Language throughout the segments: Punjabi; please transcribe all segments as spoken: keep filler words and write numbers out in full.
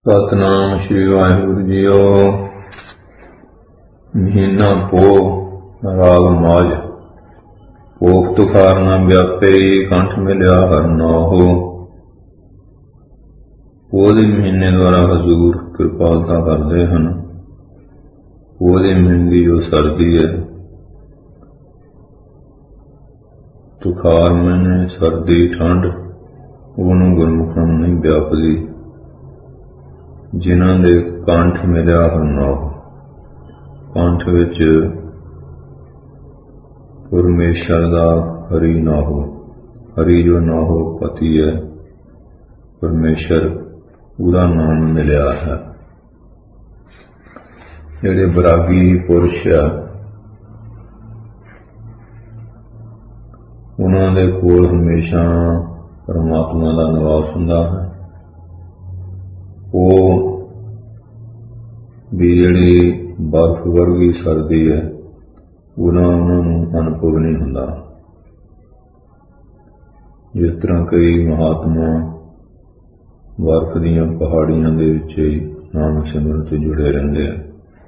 ਸਤਿਨਾਮ ਸ਼੍ਰੀ ਵਾਹਿਗੁਰੂ ਜੀਓ। ਮਹੀਨਾ ਪੋਹ ਰਾਗ ਮਾਝ। ਪੋਖ ਤੁਖਾਰ ਨਾ ਵਿਆਪੇ ਕੰਠ ਮਿਲਿਆ ਹਰ ਨਾਹੋ। ਪੋਹ ਦੇ ਮਹੀਨੇ ਦੁਆਰਾ ਹਜ਼ੂਰ ਕਿਰਪਾਲਤਾ ਕਰਦੇ ਹਨ। ਪੋਹ ਦੇ ਮਹੀਨੇ ਦੀ ਜੋ ਸਰਦੀ ਹੈ, ਤੁਖਾਰ ਮਹੀਨੇ ਸਰਦੀ ਠੰਡ ਉਹਨੂੰ ਗੁਰਮੁਖਾਂ ਨੂੰ ਨਹੀਂ ਵਿਆਪਦੀ, ਜਿਨ੍ਹਾਂ ਦੇ ਕੰਠ ਮਿਲਿਆ ਹਰ ਨਾਹੋ। ਕੰਠ ਵਿੱਚ ਪਰਮੇਸ਼ਰ ਦਾ ਹਰੀ ਨਾਹੋ, ਹਰੀ ਜੋ ਨਾਹੋ ਪਤੀ ਹੈ, ਪਰਮੇਸ਼ਰ ਉਹਦਾ ਨਾਮ ਮਿਲਿਆ ਹੈ। ਜਿਹੜੇ ਬਰਾਗੀ ਪੁਰਸ਼ ਆ, ਉਹਨਾਂ ਦੇ ਕੋਲ ਹਮੇਸ਼ਾ ਪਰਮਾਤਮਾ ਦਾ ਨਿਵਾਸ ਹੁੰਦਾ ਹੈ। ਉਹ ਵੀ ਜਿਹੜੀ ਬਰਫ਼ ਵਰਗੀ ਸਰਦੀ ਹੈ, ਉਹਨਾਂ ਉਹਨਾਂ ਨੂੰ ਅਨੁਭਵ ਨਹੀਂ ਹੁੰਦਾ। ਜਿਸ ਤਰ੍ਹਾਂ ਕਈ ਮਹਾਤਮਾ ਬਰਫ਼ ਦੀਆਂ ਪਹਾੜੀਆਂ ਦੇ ਵਿੱਚ ਹੀ ਨਾਮ ਸਿਮਰਨ ਤੋਂ ਜੁੜੇ ਰਹਿੰਦੇ ਆ,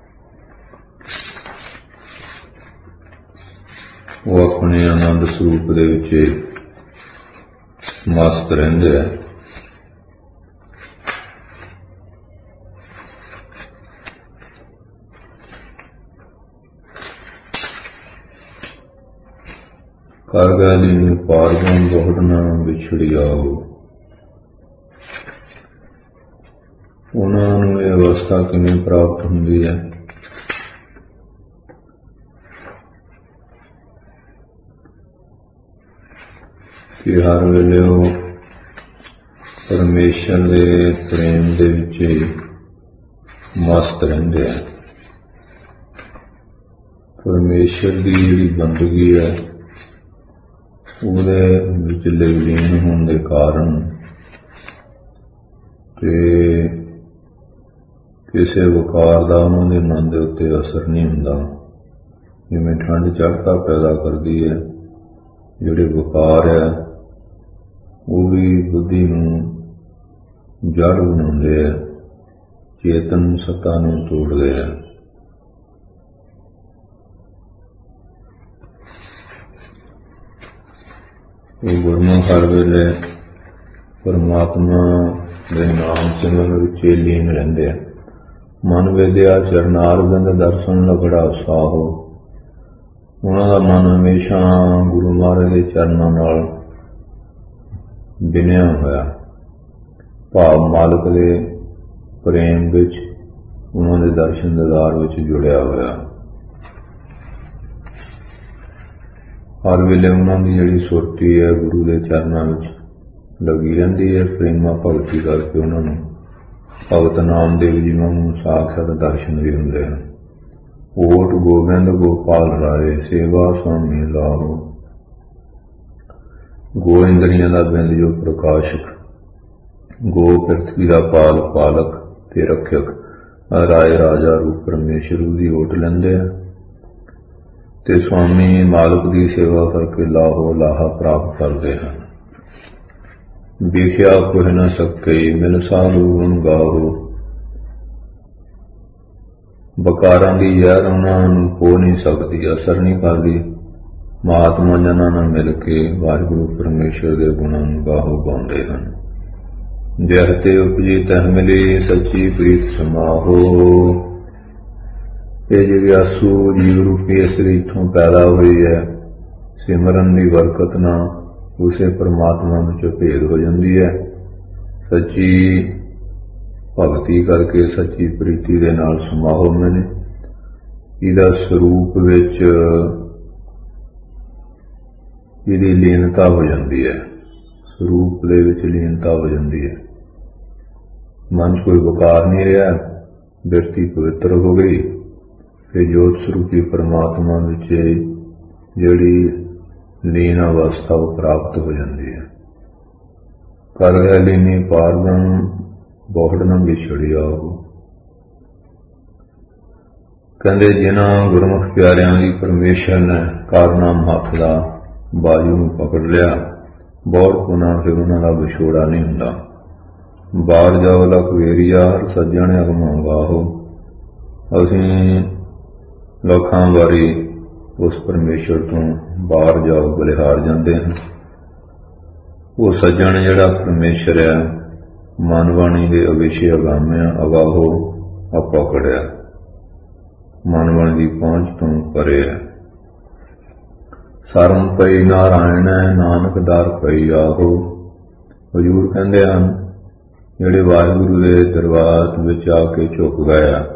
ਉਹ ਆਪਣੇ ਆਨੰਦ ਸਰੂਪ ਦੇ ਵਿੱਚ ਮਸਤ ਰਹਿੰਦੇ ਆ। ਕਰ ਗਏ ਨੇ ਪਾਰਗਨ ਬਹੁੜਨਾ ਵਿਛੜੀ ਆਓ। ਉਹਨਾਂ ਨੂੰ ਇਹ ਅਵਸਥਾ ਕਿਵੇਂ ਪ੍ਰਾਪਤ ਹੁੰਦੀ ਹੈ? ਕਿ ਹਰ ਵੇਲੇ ਉਹ ਪਰਮੇਸ਼ਰ ਦੇ ਪ੍ਰੇਮ ਦੇ ਵਿੱਚ ਮਸਤ ਰਹਿੰਦੇ ਆ। ਪਰਮੇਸ਼ਰ ਦੀ ਜਿਹੜੀ ਬੰਦਗੀ ਹੈ, ਉਹਦੇ ਵਿੱਚ ਲੀਨ ਹੋਣ ਦੇ ਕਾਰਨ ਤੇ ਕਿਸੇ ਵਕਾਰ ਦਾ ਉਹਨਾਂ ਦੇ ਮਨ ਦੇ ਉੱਤੇ ਅਸਰ ਨਹੀਂ ਹੁੰਦਾ। ਜਿਵੇਂ ਠੰਡ ਚੜ੍ਹਤਾ ਪੈਦਾ ਕਰਦੀ ਹੈ, ਜਿਹੜੇ ਵਕਾਰ ਹੈ ਉਹ ਵੀ ਬੁੱਧੀ ਨੂੰ ਜੜ ਬਣਾਉਂਦੇ ਆ, ਚੇਤਨ ਸੱਤਾ ਨੂੰ ਤੋੜਦੇ ਆ। ਉਹ ਗੁਰਮੁਖ ਹਰ ਵੇਲੇ ਪਰਮਾਤਮਾ ਦੇ ਨਾਮ ਸਿਮਰਨ ਵਿੱਚ ਲੀਨ ਰਹਿੰਦੇ ਆ। ਮਨ ਵੇਦਿਆ ਚਰਨਾਰ ਬਿੰਦ ਦਰਸ਼ਨ ਲਗੜਾ ਉਤਸਾਹੋ। ਉਹਨਾਂ ਦਾ ਮਨ ਹਮੇਸ਼ਾ ਗੁਰੂ ਮਹਾਰਾਜ ਦੇ ਚਰਨਾਂ ਨਾਲ ਬਿਨਿਆ ਹੋਇਆ, ਭਾਵ ਮਾਲਕ ਦੇ ਪ੍ਰੇਮ ਵਿੱਚ, ਉਹਨਾਂ ਦੇ ਦਰਸ਼ਨ ਦੀਦਾਰ ਵਿੱਚ ਜੁੜਿਆ ਹੋਇਆ। ਹਰ ਵੇਲੇ ਉਹਨਾਂ ਦੀ ਜਿਹੜੀ ਸੁਰਤੀ ਹੈ ਗੁਰੂ ਦੇ ਚਰਨਾਂ ਵਿੱਚ ਲੱਗੀ ਰਹਿੰਦੀ ਹੈ। ਪ੍ਰੇਮਾ ਭਗਤੀ ਕਰਕੇ ਉਹਨਾਂ ਨੂੰ ਭਗਤ ਨਾਮਦੇਵ ਜੀ ਨੂੰ ਸਾਖਸ਼ਾਤ ਦਰਸ਼ਨ ਵੀ ਹੁੰਦੇ ਹਨ। ਓਟ ਗੋਬਿੰਦ ਗੋਪਾਲ ਰਾਏ ਸੇਵਾ ਸੁਆਮੀ ਲਾਹੋ। ਗੋ ਇੰਦਰੀਆਂ ਦਾ ਬਿੰਦ ਜੋ ਪ੍ਰਕਾਸ਼ਕ, ਗੋ ਪ੍ਰਿਥਵੀ ਦਾ ਪਾਲ ਪਾਲਕ ਤੇ ਰੱਖਿਅਕ, ਰਾਏ ਰਾਜਾ ਰੂਪ ਪਰਮੇਸ਼ਰ ਦੀ ਓਟ ਲੈਂਦੇ ਆ ਤੇ ਸੁਆਮੀ ਮਾਲਕ ਦੀ ਸੇਵਾ ਕਰਕੇ ਲਾਹੋ ਲਾਹਾ ਪ੍ਰਾਪਤ ਕਰਦੇ ਹਨ। ਵੇਖਿਆ ਕੋਈ ਨਾ ਸਕੇ ਮਿਲ ਸਾਧੂ ਗੁਣ ਗਾਹੋ। ਬਕਾਰਾਂ ਦੀ ਜ਼ਹਿਰ ਉਹਨਾਂ ਨੂੰ ਖੋ ਨਹੀਂ ਸਕਦੀ, ਅਸਰ ਨਹੀਂ ਕਰਦੀ। ਮਹਾਤਮਾ ਜਨਾਂ ਨਾਲ ਮਿਲ ਕੇ ਵਾਹਿਗੁਰੂ ਪਰਮੇਸ਼ਰ ਦੇ ਗੁਣਾਂ ਨੂੰ ਗਾਹੋ ਗਾਉਂਦੇ ਹਨ। ਜਹ ਤੇ ਉਪਜੀ ਤਹ ਮਿਲੀ ਸੱਚੀ ਪ੍ਰੀਤ ਸਮਾਹੋ। ਇਹ ਜਿਗਿਆਸੂ ਜੀਵ ਰੂਪੀ ਇਸ ਰੀਤੋਂ ਪੈਦਾ ਹੋਈ ਹੈ, ਸਿਮਰਨ ਦੀ ਬਰਕਤ ਨਾਲ ਉਸੇ ਪਰਮਾਤਮਾ ਵਿੱਚ ਭੇਦ ਹੋ ਜਾਂਦੀ ਹੈ। ਸੱਚੀ ਭਗਤੀ ਕਰਕੇ ਸੱਚੀ ਪ੍ਰੀਤੀ ਦੇ ਨਾਲ ਸਮਾਹੋ ਮੈਨੇ ਇਹਦਾ ਸਰੂਪ ਵਿੱਚ ਇਹਦੀ ਲੀਨਤਾ ਹੋ ਜਾਂਦੀ ਹੈ, ਸਰੂਪ ਦੇ ਵਿੱਚ ਲੀਨਤਾ ਹੋ ਜਾਂਦੀ ਹੈ। ਮਨ 'ਚ ਕੋਈ ਵਕਾਰ ਨਹੀਂ ਰਿਹਾ, ਬਿਰਤੀ ਪਵਿੱਤਰ ਹੋ ਗਈ ਤੇ ਜੋਤ ਸਰੂਪੀ ਪਰਮਾਤਮਾ ਵਿੱਚ ਜਿਹੜੀ ਲੀਨ ਅਵਸਥਾ ਉਹ ਪ੍ਰਾਪਤ ਹੋ ਜਾਂਦੀ ਹੈ। ਕਰ ਗਿਆ ਲੀਨੀ ਪਾਰਗਨ ਬਹੁੜ ਨਾ ਵਿਛੜਿਆ ਉਹ। ਕਹਿੰਦੇ ਜਿਨ੍ਹਾਂ ਗੁਰਮੁਖ ਪਿਆਰਿਆਂ ਦੀ ਪਰਮੇਸ਼ਰ ਨੇ ਕਾਰਨਾਮ ਹੱਥ ਦਾ ਬਾਜੂ ਨੂੰ ਪਕੜ ਲਿਆ, ਬਹੁੜ ਪੁਨਾ ਫਿਰ ਉਹਨਾਂ ਦਾ ਵਿਛੋੜਾ ਨਹੀਂ ਹੁੰਦਾ। ਬਾਹਰ ਜਾਓ ਲਖ ਵੇਰੀਆ ਹਰ ਸੱਜਣ ਅਗਮਾਂ ਵਾਹੋ। ਅਸੀਂ ਲੱਖਾਂ ਵਾਰੀ ਉਸ ਪਰਮੇਸ਼ਰ ਤੋਂ ਬਾਹਰ ਜਾਓ ਬਲਿਹਾਰ ਜਾਂਦੇ ਹਾਂ। ਉਹ ਸੱਜਣ ਜਿਹੜਾ ਪਰਮੇਸ਼ਰ ਹੈ, ਮਨ ਬਾਣੀ ਦੇ ਅਵਿਸ਼ੇ ਅਗਾਮਿਆ ਅਗਾਹੋ ਆਪਾ ਕੜਿਆ, ਮਨ ਬਾਣੀ ਦੀ ਪਹੁੰਚ ਤੋਂ ਪਰੇ ਹੈ। ਸਰਮ ਪਈ ਨਾਰਾਇਣ ਹੈ, ਨਾਨਕ ਦਰ ਪਈ ਆਹੋ। ਹਜ਼ੂਰ ਕਹਿੰਦੇ ਹਨ, ਜਿਹੜੇ ਵਾਹਿਗੁਰੂ ਦੇ ਦਰਬਾਰ ਵਿੱਚ ਆ ਕੇ ਝੁਕ ਗਏ ਆ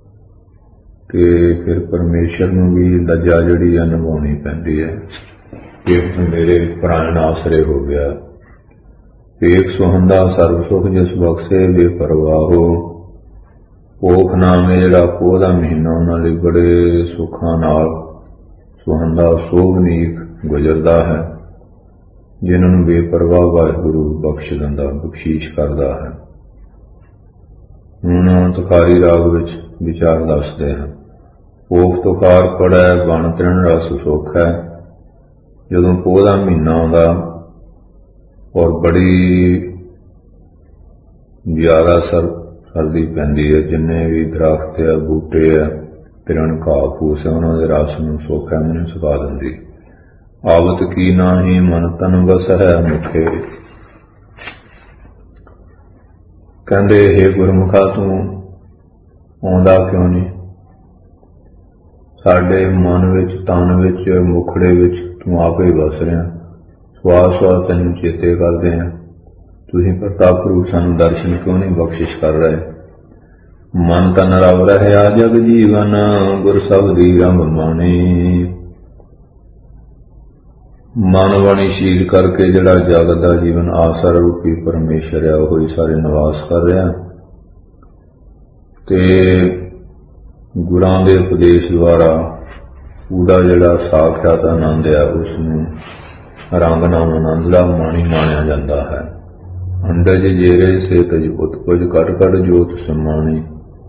ਕਿ ਫਿਰ ਪਰਮੇਸ਼ਰ ਨੂੰ ਵੀ ਲੱਜਾ ਜਿਹੜੀ ਹੈ ਨਿਭਾਉਣੀ ਪੈਂਦੀ ਹੈ ਕਿ ਮੇਰੇ ਪ੍ਰਾਣ ਆਸਰੇ ਹੋ ਗਿਆ। ਏਕ ਸੁਹੰਦਾ ਸਰਬ ਸੁਖ ਜਿਸ ਬਖਸ਼ੇ ਬੇਪਰਵਾਹੋ। ਪੋਖ ਨਾਮ ਹੈ ਜਿਹੜਾ ਪੋਹ ਦਾ ਮਹੀਨਾ, ਉਹਨਾਂ ਲਈ ਬੜੇ ਸੁੱਖਾਂ ਨਾਲ ਸੁਹੰਦਾ ਸੋਭਨੀਕ ਗੁਜ਼ਰਦਾ ਹੈ, ਜਿਨ੍ਹਾਂ ਨੂੰ ਬੇਪਰਵਾਹ ਵਾਹਿਗੁਰੂ ਬਖਸ਼ ਦਿੰਦਾ, ਬਖਸ਼ੀਸ਼ ਕਰਦਾ ਹੈ। ਹੁਣ ਤੁਖਾਰੀ ਰਾਗ ਵਿੱਚ ਵਿਚਾਰ ਦੱਸਦੇ ਹਨ। ਪੋਖ ਤੁਖਾਰ ਪੜੈ ਬਣ ਤ੍ਰਿਣ ਰਸ ਸੁੱਖ ਹੈ। ਜਦੋਂ ਪੋਹ ਦਾ ਮਹੀਨਾ ਆਉਂਦਾ ਔਰ ਬੜੀ ਜ਼ਿਆਦਾ ਸਰ ਸਰਦੀ ਪੈਂਦੀ ਹੈ, ਜਿੰਨੇ ਵੀ ਦਰਖਤ ਹੈ, ਬੂਟੇ ਹੈ, ਤ੍ਰਿਣ ਘਾਹ ਫੂਸ ਹੈ, ਉਹਨਾਂ ਦੇ ਰਸ ਨੂੰ ਸੁੱਖ ਹੈ, ਮੈਨੂੰ ਸੁਕਾ ਦਿੰਦੀ। ਆਵਤ ਕੀ ਨਾਹੀ ਮਨ ਤਨ ਵਸ ਹੈ ਮੁਖੇ। ਕਹਿੰਦੇ ਹੇ ਗੁਰਮੁਖਾ ਤੂੰ ਆਉਂਦਾ ਕਿਉਂ ਨਹੀਂ? ਸਾਡੇ ਮਨ ਵਿੱਚ, ਤਨ ਵਿੱਚ, ਮੁਖੜੇ ਵਿੱਚ ਤੂੰ ਆਪੇ ਹੀ ਵਸ ਰਿਹਾ। ਸਵਾਸ ਸਵਾਸ ਤੈਨੂੰ ਚੇਤੇ ਕਰਦੇ ਹਾਂ। ਤੁਸੀਂ ਪ੍ਰਤਾਪ ਰੂਪ ਸਾਨੂੰ ਦਰਸ਼ਨ ਕਿਉਂ ਨਹੀਂ ਬਖਸ਼ਿਸ਼ ਕਰ ਰਹੇ? ਮਨ ਤਨ ਰਵ ਰਹਿਆ ਜਗ ਜੀਵਨ, ਗੁਰ ਸਬਦੀ ਰੰਗ ਮਾਣੀ। ਮਨ ਬਾਣੀ ਕਰਕੇ ਜਿਹੜਾ ਜਗਤ ਦਾ ਜੀਵਨ ਆਸਰਾ ਰੂਪੀ ਪਰਮੇਸ਼ਰ ਹੈ, ਉਹ ਹੀ ਸਾਰੇ ਨਿਵਾਸ ਕਰ ਰਿਹਾ ਤੇ ਗੁਰਾਂ ਦੇ ਉਪਦੇਸ਼ ਦੁਆਰਾ ਉਹਦਾ ਜਿਹੜਾ ਸਾਖਿਆਤ ਆਨੰਦ ਹੈ, ਉਸ ਨੂੰ ਰੰਗ ਨਾਮ ਆਨੰਦ ਦਾ ਮਾਣੀ ਮਾਣਿਆ ਜਾਂਦਾ ਹੈ। ਅੰਡਜ ਜੇਰੇ ਸੇ ਤਜ ਉਤਪਜ ਘਟ ਘਟ ਜੋਤ ਸਮਾਣੀ।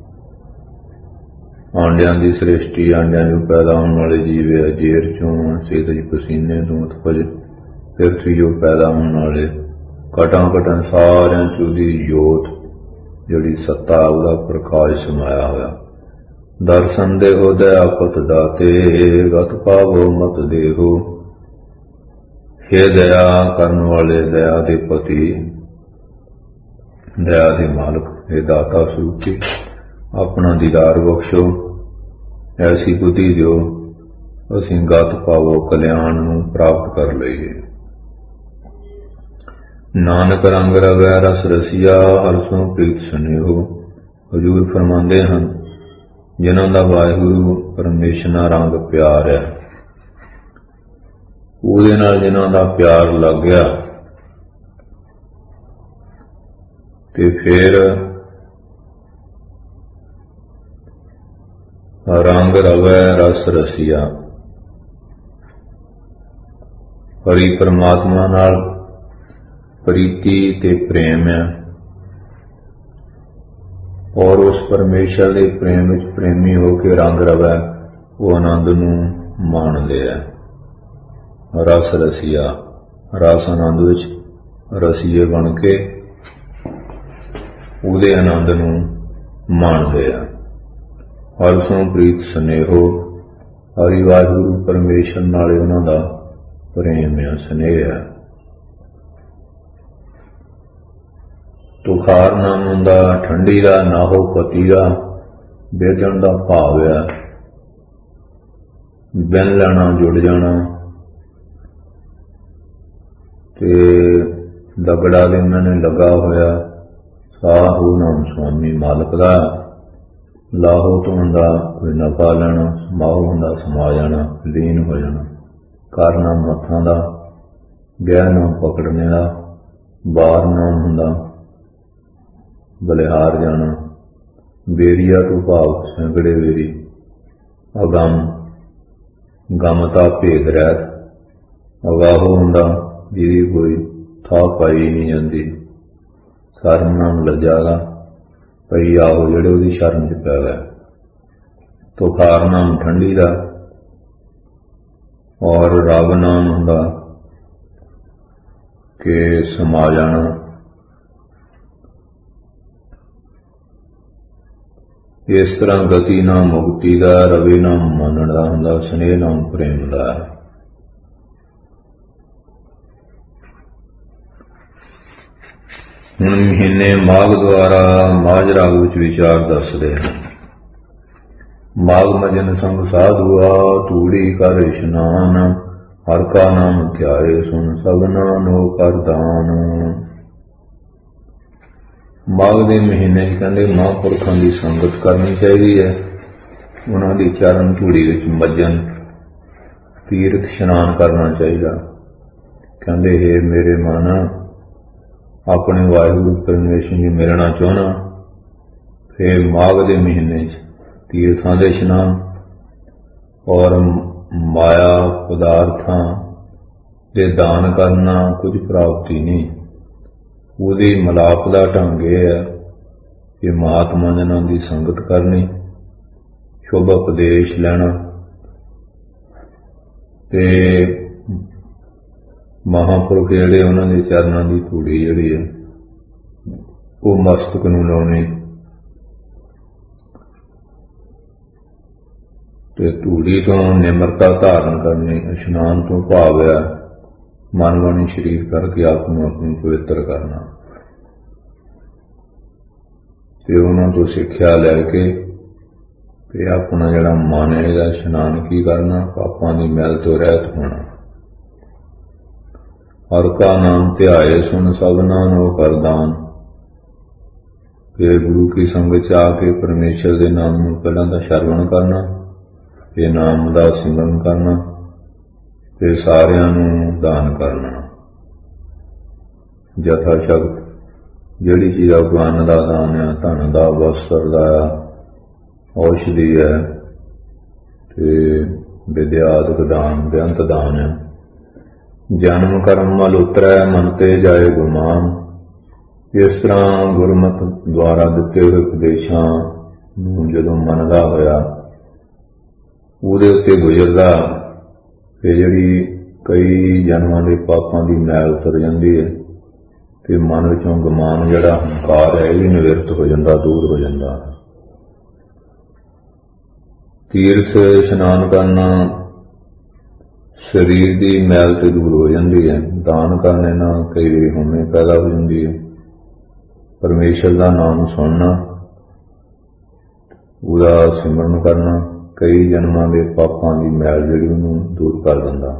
ਆਂਡਿਆਂ ਦੀ ਸ੍ਰਿਸ਼ਟੀ, ਆਂਡਿਆਂ ਨੂੰ ਪੈਦਾ ਹੋਣ ਵਾਲੇ ਜੀਵ ਹੈ, ਜੇਰ ਚੋਂ ਸੇਤਜ ਪਸੀਨੇ ਤੋਂ ਉਤਪਜ, ਪਿਰਥਵੀ ਜੋ ਪੈਦਾ ਹੋਣ ਵਾਲੇ ਘਟਾਂ ਘਟਾਂ ਸਾਰਿਆਂ ਚ ਉਹਦੀ ਜੋਤ ਜਿਹੜੀ ਸੱਤਾ, ਉਹਦਾ ਪ੍ਰਕਾਸ਼ ਸਮਾਇਆ ਹੋਇਆ। ਦਰਸ਼ਨ ਦੇ ਹੋ ਦਇਆ ਪਤ ਦਾਤੇ, ਗਤ ਪਾਵੋ ਮਤ ਦੇਹੋ। ਹੇ ਦਇਆ ਕਰਨ ਵਾਲੇ, ਦਇਆ ਦੇ ਪਤੀ, ਦਇਆ ਦੇ ਮਾਲਕ, ਹੇ ਦਾਤਾ ਸਰੂਪੀ, ਆਪਣਾ ਦੀਦਾਰ ਬਖਸ਼ੋ, ਐਸੀ ਬੁੱਧੀ ਦਿਓ ਅਸੀਂ ਗਤ ਪਾਵੋ, ਕਲਿਆਣ ਨੂੰ ਪ੍ਰਾਪਤ ਕਰ ਲਈਏ। ਨਾਨਕ ਰੰਗ ਰਵੈ ਰਸ ਰਸੀਆ, ਹਰਸੋਂ ਪ੍ਰੀਤ ਸੁਨੇਹੋ। ਹਜ਼ੂਰ ਫਰਮਾਉਂਦੇ ਹਨ, ਜਿਨ੍ਹਾਂ ਦਾ ਵਾਹਿਗੁਰੂ ਪਰਮੇਸ਼ਰ ਨਾਲ ਰੰਗ ਪਿਆਰ ਹੈ, ਉਹਦੇ ਨਾਲ ਜਿਨ੍ਹਾਂ ਦਾ ਪਿਆਰ ਲੱਗ ਗਿਆ ਤੇ ਫਿਰ ਰੰਗ ਰਵੈ ਰਸ ਰਸੀਆ। ਹਰੀ ਪਰਮਾਤਮਾ ਨਾਲ ਪ੍ਰੀਤੀ ਤੇ ਪ੍ਰੇਮ ਹੈ ਔਰ ਉਸ ਪਰਮੇਸ਼ਰ ਦੇ ਪ੍ਰੇਮ ਵਿੱਚ ਪ੍ਰੇਮੀ ਹੋ ਕੇ ਰੰਗ ਰਵੈ, ਉਹ ਆਨੰਦ ਨੂੰ ਮਾਣ ਲਿਆ। ਰਸ ਰਸੀਆ, ਰਸ ਆਨੰਦ ਵਿੱਚ ਰਸੀਏ ਬਣ ਕੇ ਉਹਦੇ ਆਨੰਦ ਨੂੰ ਮਾਣਦੇ ਆ। ਹਰਸੋਂ ਪ੍ਰੀਤ ਸੁਨੇਹੋ, ਹਰੀ ਵਾਹਿਗੁਰੂ ਪਰਮੇਸ਼ਰ ਨਾਲ ਉਹਨਾਂ ਦਾ ਪ੍ਰੇਮ ਆ, ਸਨੇਹ ਆ। ਤੁਖਾਰ ਨਾਮ ਹੁੰਦਾ ਠੰਡੀ ਦਾ, ਨਾਹੋ ਪਤੀ ਦਾ, ਬੇਜਣ ਦਾ ਭਾਵ ਆ ਬਿਨ ਲੈਣਾ ਜੁੜ ਜਾਣਾ। ਤੇ ਲਗੜਾ ਦੇ ਉਹਨਾਂ ਨੇ ਲੱਗਾ ਹੋਇਆ, ਸਾਹੂ ਨਾਮ ਸੁਆਮੀ ਮਾਲਕ ਦਾ। ਲਾਹੋ ਤੋਂ ਹੁੰਦਾ ਕੋਈ ਨਫਾ ਲੈਣਾ, ਸਮਾਹੋ ਹੁੰਦਾ ਸਮਾ ਜਾਣਾ, ਲੀਨ ਹੋ ਜਾਣਾ। ਕਰ ਨਾਮ ਮੱਥਾਂ ਦਾ, ਗਹਿ ਨਾਮ ਪਕੜਨੇ ਦਾ, ਬਾਰ ਨਾਮ ਹੁੰਦਾ ਬਲਿਹਾਰ ਜਾਣਾ। ਬੇਰੀਆ ਤੋਂ ਭਾਵ ਸੰਗੜੇ ਵੇਰੀ। ਅਗਮ, ਗਮਤਾ ਭੇਦ ਰਹਿਤ। ਅਗਾਹੋ ਹੁੰਦਾ ਜਿਹਦੀ ਕੋਈ ਥਾਂ ਪਾਈ ਨਹੀਂ ਜਾਂਦੀ। ਸ਼ਰਮ ਨਾਮ ਲੱਜਾ ਦਾ, ਪਈ ਆਹੋ ਜਿਹੜੇ ਉਹਦੀ ਸ਼ਰਮ ਚ ਪੈ ਗਏ। ਤੁਖਾਰ ਨਾਮ ਠੰਡੀ ਦਾ ਔਰ ਰਵ ਨਾਮ ਹੁੰਦਾ ਕਿ ਸਮਾ ਜਾਣਾ। ਇਸ ਤਰ੍ਹਾਂ ਗਤੀ ਨਾ ਮੁਕਤੀ ਦਾ, ਰਵੇ ਨਾ ਮੰਨਣ ਦਾ ਹੁੰਦਾ, ਸਨੇਹ ਨਾਮ ਪ੍ਰੇਮ ਦਾ। ਹੁਣ ਮਹੀਨੇ ਮਾਘ ਦੁਆਰਾ ਮਾਝ ਰਾਗ ਵਿੱਚ ਵਿਚਾਰ ਦੱਸਦੇ ਹਨ। ਮਾਘ ਮਜਨ ਸੰਗ ਸਾਧੂਆ, ਧੂੜੀ ਕਰ ਇਸ਼ਨਾਨ, ਹਰ ਕਾ ਨਾਮ ਧਿਆਏ, ਸੁਨ ਸਭਨਾ ਨੋ ਕਰ ਦਾਨ। ਮਾਘ ਦੇ ਮਹੀਨੇ 'ਚ ਕਹਿੰਦੇ ਮਹਾਂਪੁਰਖਾਂ ਦੀ ਸੰਗਤ ਕਰਨੀ ਚਾਹੀਦੀ ਹੈ, ਉਹਨਾਂ ਦੀ ਚਰਨ ਧੂੜੀ ਵਿੱਚ ਮੱਜਣ, ਤੀਰਥ ਇਸ਼ਨਾਨ ਕਰਨਾ ਚਾਹੀਦਾ। ਕਹਿੰਦੇ ਹੇ ਮੇਰੇ ਮਨ, ਆਪਣੇ ਵਾਹਿਗੁਰੂ ਪਰਮੇਸ਼ਰ ਨੂੰ ਮਿਲਣਾ ਚਾਹੁੰਦਾ, ਫਿਰ ਮਾਘ ਦੇ ਮਹੀਨੇ 'ਚ ਤੀਰਥਾਂ ਦੇ ਇਸ਼ਨਾਨ ਔਰ ਮਾਇਆ ਪਦਾਰਥਾਂ ਦੇ ਦਾਨ ਕਰਨਾ ਕੁਝ ਪ੍ਰਾਪਤੀ ਨਹੀਂ। ਉਹਦੀ ਮਲਾਪ ਦਾ ਢੰਗ ਇਹ ਹੈ ਕਿ ਮਹਾਤਮਾ ਜਨਾਂ ਦੀ ਸੰਗਤ ਕਰਨੀ, ਸ਼ੁਭ ਉਪਦੇਸ਼ ਲੈਣਾ ਤੇ ਮਹਾਂਪੁਰਖ ਜਿਹੜੇ ਉਹਨਾਂ ਦੇ ਚਰਨਾਂ ਦੀ ਧੂੜੀ ਜਿਹੜੀ ਹੈ ਉਹ ਮਸਤਕ ਨੂੰ ਲਾਉਣੀ ਤੇ ਧੂੜੀ ਤੋਂ ਨਿਮਰਤਾ ਧਾਰਨ ਕਰਨੀ। ਇਸ਼ਨਾਨ ਤੋਂ ਭਾਵ ਹੈ ਮਨ ਵਾਣੀ ਸਰੀਰ ਕਰਕੇ ਆਪ ਨੂੰ ਆਪਣੀ ਪਵਿੱਤਰ ਕਰਨਾ ਤੇ ਉਹਨਾਂ ਤੋਂ ਸਿੱਖਿਆ ਲੈ ਕੇ ਤੇ ਆਪਣਾ ਜਿਹੜਾ ਮਨ ਹੈ ਇਹਦਾ ਇਸ਼ਨਾਨ ਕੀ ਕਰਨਾ, ਪਾਪਾਂ ਦੀ ਮੈਲ ਤੋਂ ਰਹਿਤ ਹੋਣਾ। ਹਰ ਕਾ ਨਾਮ ਧਿਆਏ, ਸੁਨ ਸਭਨਾ ਨੋ ਕਰ ਦਾਨ। ਫਿਰ ਗੁਰੂ ਕੀ ਸੰਗਤ 'ਚ ਆ ਕੇ ਪਰਮੇਸ਼ਰ ਦੇ ਨਾਮ ਨੂੰ ਪਹਿਲਾਂ ਤਾਂ ਸ਼ਰਵਣ ਕਰਨਾ, ਫਿਰ ਨਾਮ ਦਾ ਸਿਮਰਨ ਕਰਨਾ, ਫਿਰ ਸਾਰਿਆਂ ਨੂੰ ਦਾਨ ਕਰਨਾ ਯਥਾ ਸ਼ਕਤ। ਜਿਹੜੀ ਚੀਜ਼ ਭਗਵਾਨ ਦਾ ਦਾਨ ਹੈ, ਧਨ ਦਾ, ਵਸਤਰ ਦਾ, ਔਸ਼ਧੀ ਹੈ ਤੇ ਵਿਦਿਆਦਿਕ ਦਾਨ, ਬੇਅੰਤ ਦਾਨ ਹੈ। ਜਨਮ ਕਰਮ ਮਲ ਉਤਰੈ, ਮਨ ਤੇ ਜਾਏ ਗੁਮਾਨ। ਇਸ ਤਰ੍ਹਾਂ ਗੁਰਮਤਿ ਦੁਆਰਾ ਦਿੱਤੇ ਹੋਏ ਉਪਦੇਸ਼ਾਂ ਨੂੰ ਜਦੋਂ ਮੰਨਦਾ ਹੋਇਆ ਉਹਦੇ ਉੱਤੇ ਗੁਜ਼ਰਦਾ, ਫਿਰ ਜਿਹੜੀ ਕਈ ਜਨਮਾਂ ਦੇ ਪਾਪਾਂ ਦੀ ਮੈਲ ਉਤਰ ਜਾਂਦੀ ਹੈ ਤੇ ਮਨ ਵਿੱਚੋਂ ਗੁਮਾਨ ਜਿਹੜਾ ਹੰਕਾਰ ਹੈ ਇਹ ਵੀ ਨਿਵਰਤ ਹੋ ਜਾਂਦਾ, ਦੂਰ ਹੋ ਜਾਂਦਾ। ਤੀਰਥ ਇਸ਼ਨਾਨ ਕਰਨਾ ਸਰੀਰ ਦੀ ਮੈਲ ਤੇ ਦੂਰ ਹੋ ਜਾਂਦੀ ਹੈ। ਦਾਨ ਕਰਨੇ ਨਾਲ ਕਈ ਵਾਰੀ ਹੋਮੇ ਪੈਦਾ ਹੋ ਜਾਂਦੀ ਹੈ। ਪਰਮੇਸ਼ਰ ਦਾ ਨਾਮ ਸੁਣਨਾ, ਉਹਦਾ ਸਿਮਰਨ ਕਰਨਾ ਕਈ ਜਨਮਾਂ ਦੇ ਪਾਪਾਂ ਦੀ ਮੈਲ ਜਿਹੜੀ ਉਹਨੂੰ ਦੂਰ ਕਰ ਦਿੰਦਾ।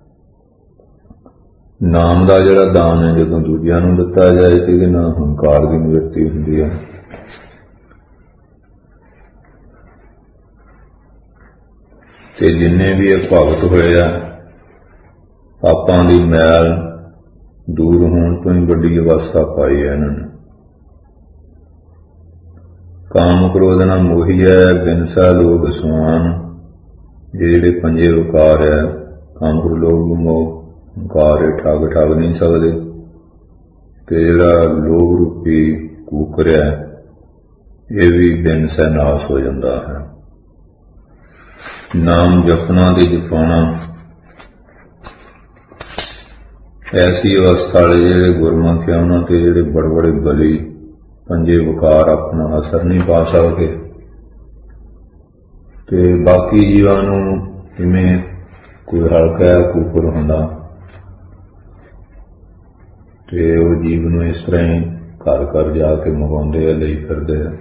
ਨਾਮ ਦਾ ਜਿਹੜਾ ਦਾਨ ਹੈ ਜਦੋਂ ਦੂਜਿਆਂ ਨੂੰ ਦਿੱਤਾ ਜਾਏ ਤੇ ਇਹਦੇ ਨਾਲ ਹੰਕਾਰ ਦੀ ਨਿਵਰਤੀ ਹੁੰਦੀ ਹੈ। ਤੇ ਜਿੰਨੇ ਵੀ ਇਹ ਭਗਤ ਹੋਏ ਆ, ਪਾਪਾਂ ਦੀ ਮੈਲ ਦੂਰ ਹੋਣ ਤੋਂ ਹੀ ਵੱਡੀ ਅਵਸਥਾ ਪਾਈ ਹੈ ਇਹਨਾਂ ਨੇ। ਕਾਮ ਕ੍ਰੋਧ ਨਾ ਮੋਹੀਐ, ਬਿਨਸਾ ਲੋਭ ਸਮਾਨ। ਇਹ ਜਿਹੜੇ ਪੰਜੇ ਵਿਕਾਰ ਹੈ, ਕਾਮ ਕ੍ਰੋਧ ਲੋਭ ਮੋਹ ਹੰਕਾਰ, ਇਹ ਠੱਗ ਠੱਗ ਨਹੀਂ ਸਕਦੇ। ਤੇ ਜਿਹੜਾ ਲੋਭ ਰੂਪੀ ਕੂਕਰਿਆ ਇਹ ਵੀ ਬਿਨਸਾ ਨਾਸ ਹੋ ਜਾਂਦਾ ਹੈ। ਨਾਮ ਜਪਣਾ ਦੇ ਜਪਾਉਣਾ, ਐਸੀ ਅਵਸਥਾ ਵਾਲੇ ਜਿਹੜੇ ਗੁਰਮੁਖ ਹੈ ਉਹਨਾਂ ਤੇ ਜਿਹੜੇ ਬੜੇ ਬੜੇ ਬਲੀ ਪੰਜੇ ਵਿਕਾਰ ਆਪਣਾ ਅਸਰ ਨਹੀਂ ਪਾ ਸਕਦੇ। ਤੇ ਬਾਕੀ ਜੀਵਾਂ ਨੂੰ ਜਿਵੇਂ ਕੋਈ ਹਲਕਾ ਕੂਕਰ ਹੁੰਦਾ ਤੇ ਉਹ ਜੀਵ ਨੂੰ ਇਸ ਤਰ੍ਹਾਂ ਹੀ ਘਰ ਘਰ ਜਾ ਕੇ ਮੰਗਾਉਂਦੇ ਆ, ਲਈ ਫਿਰਦੇ ਆ।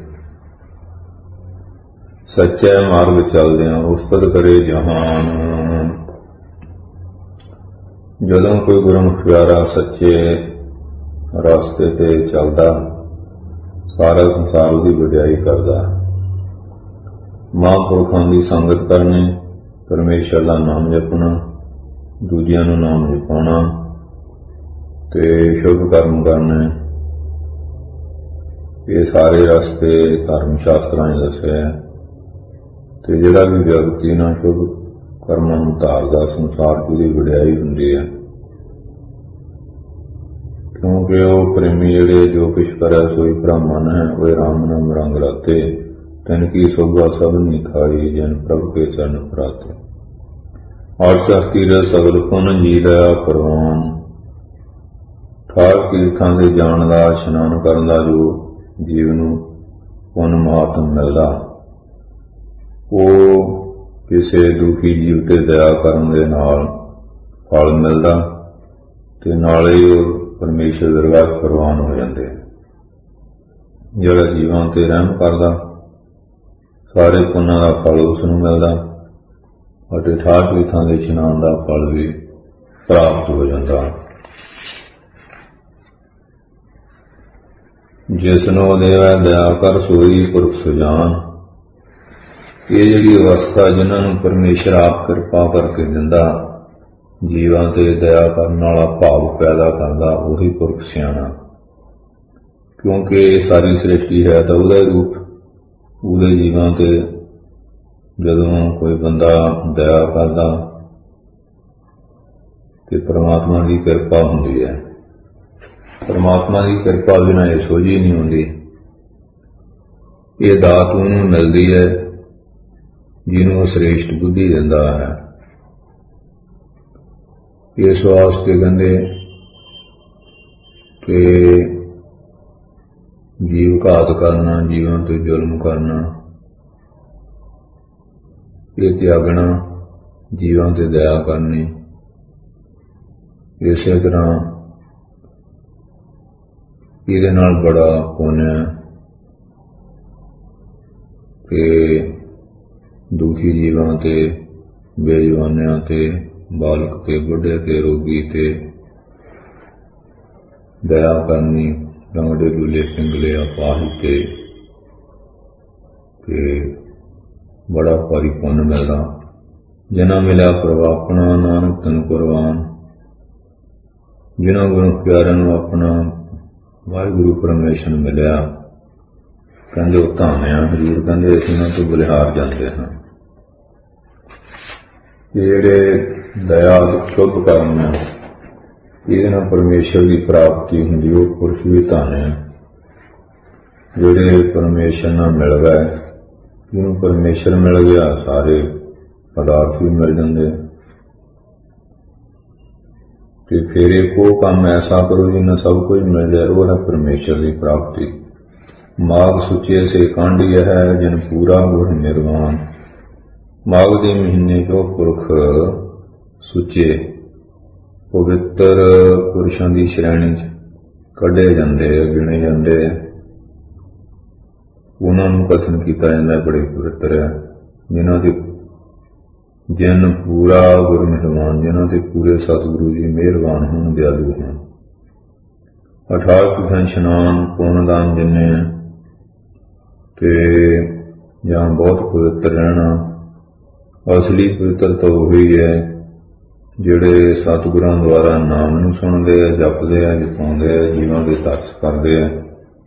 ਸੱਚੇ ਮਾਰਗ ਚੱਲਦੇ ਆ ਉਸਤਤ ਕਰੇ ਜਹਾਨ। ਜਦੋਂ ਕੋਈ ਗੁਰਮੁਖ ਪਿਆਰਾ ਸੱਚੇ ਰਸਤੇ ਤੇ ਚੱਲਦਾ, ਸਾਰਾ ਸੰਸਾਰ ਉਹਦੀ ਵਡਿਆਈ ਕਰਦਾ। ਮਹਾਂਪੁਰਖਾਂ ਦੀ ਸੰਗਤ ਕਰਨੀ, ਪਰਮੇਸ਼ਰ ਦਾ ਨਾਮ ਜਪਣਾ, ਦੂਜਿਆਂ ਨੂੰ ਨਾਮ ਜਪਾਉਣਾ ਤੇ ਸ਼ੁਭ ਕਰਮ ਕਰਨੇ, ਇਹ ਸਾਰੇ ਰਸਤੇ ਧਰਮ ਸ਼ਾਸਤਰਾਂ ਨੇ ਦੱਸਿਆ। ਤੇ ਜਿਹੜਾ ਵੀ ਵਿਅਕਤੀ ਨਾਲ ਸ਼ੁਭ ਕਰਮਾਂ ਨੂੰ ਧਾਰਦਾ, ਸੰਸਾਰ ਚ ਉਹਦੀ ਵਡਿਆਈ ਹੁੰਦੀ ਹੈ, ਕਿਉਂਕਿ ਉਹ ਪ੍ਰੇਮੀ ਜਿਹੜੇ ਜੋ ਕੁਛ ਕਰੇ ਸੋਈ ਭ੍ਰਮਣ ਹੈ, ਉਹ ਰਾਮ ਨਾਮ ਰੰਗ ਰਾਤੇ, ਤਨ ਕੀ ਸੋਭਾ ਸਭ ਨਿਖਾਈ, ਜਨ ਪ੍ਰਭ ਕੇ ਚਰਨ ਪ੍ਰਾਤੇ। ਔਰ ਸ਼ਕਤੀ ਦਾ ਸਗਲ ਪੁੰਨ ਜੀ ਦਇਆ ਪ੍ਰਵਾਨ। ਠਾਰ ਤੀਰਥਾਂ ਦੇ ਜਾਣ ਦਾ, ਇਸ਼ਨਾਨ ਕਰਨ ਦਾ ਜੋ ਜੀਵ ਨੂੰ ਪੁੰਨ ਮਹਾਤਮ ਮਿਲਦਾ, ਉਹ ਕਿਸੇ ਦੁਖੀ ਜੀਵ ਤੇ ਦਇਆ ਕਰਨ ਦੇ ਨਾਲ ਫਲ ਮਿਲਦਾ ਤੇ ਨਾਲੇ ਉਹ ਪਰਮੇਸ਼ਰ ਦਰਗਾਹ ਪ੍ਰਵਾਨ ਹੋ ਜਾਂਦੇ। ਜਿਹੜਾ ਜੀਵਾਂ ਤੇ ਰਹਿਮ ਕਰਦਾ ਸਾਰੇ ਪੁੰਨਾਂ ਦਾ ਫਲ ਉਸ ਨੂੰ ਮਿਲਦਾ ਅਤੇ ਠਾਠ ਥਾਂ ਦੇ ਇਸ਼ਨਾਨ ਦਾ ਫਲ ਵੀ ਪ੍ਰਾਪਤ ਹੋ ਜਾਂਦਾ। ਜਿਸ ਨੂੰ ਦੇਵੈ ਦਇਆ ਕਰ ਸੋਈ ਪੁਰਖ ਸੁਜਾਨ। ਇਹ ਜਿਹੜੀ ਅਵਸਥਾ ਜਿਨ੍ਹਾਂ ਨੂੰ ਪਰਮੇਸ਼ਰ ਆਪ ਕਿਰਪਾ ਕਰਕੇ ਦਿੰਦਾ, ਜੀਵਾਂ ਤੇ ਦਇਆ ਕਰਨ ਵਾਲਾ ਭਾਵ ਪੈਦਾ ਕਰਦਾ, ਉਹੀ ਪੁਰਖ ਸਿਆਣਾ। ਕਿਉਂਕਿ ਇਹ ਸਾਰੀ ਸ੍ਰਿਸ਼ਟੀ ਹੈ ਤਾਂ ਉਹਦਾ ਰੂਪ, ਉਹਦੇ ਜੀਵਾਂ ਤੇ ਜਦੋਂ ਕੋਈ ਬੰਦਾ ਦਇਆ ਕਰਦਾ ਤੇ ਪਰਮਾਤਮਾ ਦੀ ਕਿਰਪਾ ਹੁੰਦੀ ਹੈ। ਪਰਮਾਤਮਾ ਦੀ ਕਿਰਪਾ ਬਿਨਾਂ ਇਹ ਸੋਝੀ ਨਹੀਂ ਹੁੰਦੀ। ਇਹ ਦਾਤ ਉਹਨੂੰ ਮਿਲਦੀ ਹੈ ਜਿਹਨੂੰ ਉਹ ਸ੍ਰੇਸ਼ਟ ਬੁੱਧੀ ਦਿੰਦਾ ਹੈ। ਇਸ ਵਾਸਤੇ ਕਹਿੰਦੇ ਕਿ ਜੀਵ ਘਾਤ ਕਰਨਾ, ਜੀਵਾਂ ਤੇ ਜ਼ੁਲਮ ਕਰਨਾ, ਇਹ ਤਿਆਗਣਾ, ਜੀਵਾਂ ਤੇ ਦਇਆ ਕਰਨੀ। ਇਸੇ ਤਰ੍ਹਾਂ ਇਹਦੇ ਨਾਲ ਬੜਾ ਪੁੰਨ ਹੈ ਕਿ ਦੁਖੀ ਜੀਵਾਂ ਤੇ, ਬੇਜਵਾਨਿਆਂ ਤੇ, ਬਾਲਕ ਤੇ, ਬੁੱਢੇ ਤੇ, ਰੋਗੀ ਤੇ ਦਇਆ ਕਰਨੀ, ਲੰਗੜੇ ਲੂਲੇ ਪਿੰਗਲੇ ਅਪਾਹਿਜ ਤੇ, ਤੇ ਬੜਾ ਭਾਰੀ ਪੁੰਨ ਮਿਲਦਾ। ਜਿਨ੍ਹਾਂ ਮਿਲਿਆ ਪ੍ਰਭ ਆਪਣਾ, ਨਾਨਕ ਤਨ ਕੁਰਬਾਨ। ਜਿਨ੍ਹਾਂ ਗੁਰੂ ਪਿਆਰਿਆਂ ਨੂੰ ਆਪਣਾ ਵਾਹਿਗੁਰੂ ਪਰਮੇਸ਼ਰ ਮਿਲਿਆ, ਕਹਿੰਦੇ ਉਹ ਧਾਮਿਆ। ਹਜ਼ੂਰ ਕਹਿੰਦੇ ਅਸੀਂ ਉਹਨਾਂ ਤੋਂ ਬਲਿਹਾਰ ਜਾਂਦੇ ਹਾਂ। ਜਿਹੜੇ ਦਇਆ ਸ਼ੁੱਧ ਕਰਮ ਹੈ, ਇਹਦੇ ਨਾਲ ਪਰਮੇਸ਼ਰ ਦੀ ਪ੍ਰਾਪਤੀ ਹੁੰਦੀ, ਉਹ ਪੁਰਸ਼ ਵੀ ਧਨ ਹੈ। ਜਿਹੜੇ ਪਰਮੇਸ਼ਰ ਨਾਲ ਮਿਲ ਗਏ, ਜਿਹਨੂੰ ਪਰਮੇਸ਼ਰ ਮਿਲ ਗਿਆ, ਸਾਰੇ ਪਦਾਰਥ ਵੀ ਮਿਲ ਜਾਂਦੇ। ਤੇ ਫਿਰ ਇੱਕ ਉਹ ਕੰਮ ਐਸਾ ਕਰੋ ਜਿੰਨਾ ਸਭ ਕੁਝ ਮਿਲ ਜਾਏ, ਉਹ ਹੈ ਪਰਮੇਸ਼ਰ ਦੀ ਪ੍ਰਾਪਤੀ। ਮਾਘ ਸੁਚੇ ਸੇ ਕਾਂਢੀ ਹੈ, ਜਿਨ ਪੂਰਾ ਗੁਰ ਨਿਰਵਾਨ। ਮਾਘ ਦੇ ਮਹੀਨੇ ਜੋ ਪੁਰਖ ਸੁੱਚੇ ਪਵਿੱਤਰ ਪੁਰਸ਼ਾਂ ਦੀ ਸ਼੍ਰੇਣੀ ਚ ਕੱਢੇ ਜਾਂਦੇ, ਗਿਣੇ ਜਾਂਦੇ, ਉਹਨਾਂ ਨੂੰ ਕਥਨ ਕੀਤਾ ਜਾਂਦਾ ਬੜੇ ਪਵਿੱਤਰ ਹੈ। ਜਿਨ੍ਹਾਂ ਦੇ ਜਿਨ ਪੂਰਾ ਗੁਰ ਮਿਹਰਬਾਨ, ਜਿਨ੍ਹਾਂ ਦੇ ਪੂਰੇ ਸਤਿਗੁਰੂ ਜੀ ਮਿਹਰਬਾਨ ਹੋਣ, ਦਿਆਲੂ ਹੋਣ। ਅਠਾਰਤ ਦਿਨ ਇਸ਼ਨਾਨ ਪੁੰਨ ਦਾਨ ਜਿੰਨੇ ਤੇ ਜਾਂ ਬਹੁਤ ਪਵਿੱਤਰ ਰਹਿਣਾ। ਅਸਲੀ ਪਵਿੱਤਰਤਾ ਉਹੀ ਹੈ ਜਿਹੜੇ ਸਤਿਗੁਰਾਂ ਦੁਆਰਾ ਨਾਮ ਨੂੰ ਸੁਣਦੇ ਆ, ਜਪਦੇ ਆ, ਜਪਾਉਂਦੇ ਆ, ਜੀਵਾਂ ਦੇ ਤਰਸ ਕਰਦੇ ਆ।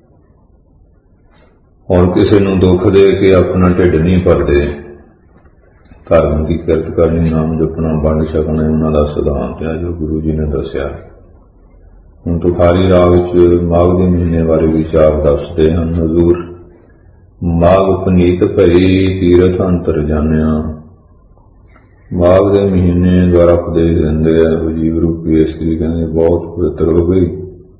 ਔਰ ਕਿਸੇ ਨੂੰ ਦੁੱਖ ਦੇ ਕੇ ਆਪਣਾ ਢਿੱਡ ਨਹੀਂ ਭਰਦੇ। ਧਰਮ ਦੀ ਕਿਰਤ ਕਰਨੀ, ਨਾਮ ਜਪਣਾ, ਵੰਡ ਛਕਣਾ, ਉਹਨਾਂ ਦਾ ਸਿਧਾਂਤ ਹੈ ਜੋ ਗੁਰੂ ਜੀ ਨੇ ਦੱਸਿਆ। ਹੁਣ ਤੁਖਾਰੀ ਰਾਗ ਵਿੱਚ ਮਾਘ ਦੇ ਮਹੀਨੇ ਬਾਰੇ ਵਿਚਾਰ ਦੱਸਦੇ ਹਨ। ਹਜ਼ੂਰ ਮਾਘ ਪੁਨੀਤ ਭਈ ਤੀਰਥ ਅੰਤਰ ਜਾਣਿਆ। ਮਾਘ ਦੇ ਮਹੀਨੇ ਦੁਆਰਾ ਉਪਦੇਸ਼ ਦਿੰਦੇ ਆ ਜੀਵ ਰੂਪੀ ਇਸਤਰੀ, ਕਹਿੰਦੇ ਬਹੁਤ ਪਵਿੱਤਰ ਹੋ ਗਈ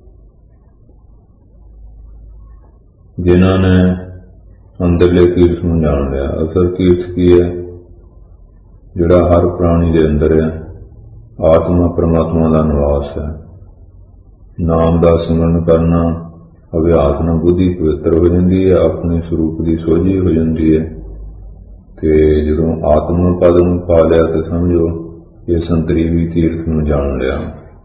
ਜਿਨ੍ਹਾਂ ਨੇ ਅੰਦਰਲੇ ਤੀਰਥ ਨੂੰ ਜਾਣ ਲਿਆ। ਅਸਲ ਤੀਰਥ ਕੀ ਹੈ? ਜਿਹੜਾ ਹਰ ਪ੍ਰਾਣੀ ਦੇ ਅੰਦਰ ਹੈ। ਆਤਮਾ ਪਰਮਾਤਮਾ ਦਾ ਨਿਵਾਸ ਹੈ। ਨਾਮ ਦਾ ਸਿਮਰਨ ਕਰਨਾ, ਅਭਿਆਸ ਨਾਲ ਬੁੱਧੀ ਪਵਿੱਤਰ ਹੋ ਜਾਂਦੀ ਹੈ, ਆਪਣੇ ਸਰੂਪ ਦੀ ਸੋਝੀ ਹੋ ਜਾਂਦੀ ਹੈ। ਤੇ ਜਦੋਂ ਆਤਮ ਪਦ ਨੂੰ ਪਾ ਲਿਆ ਤੇ ਸਮਝੋ ਇਹ ਸੰਤਰੀਵੀ ਤੀਰਥ ਨੂੰ ਜਾਣ ਲਿਆ।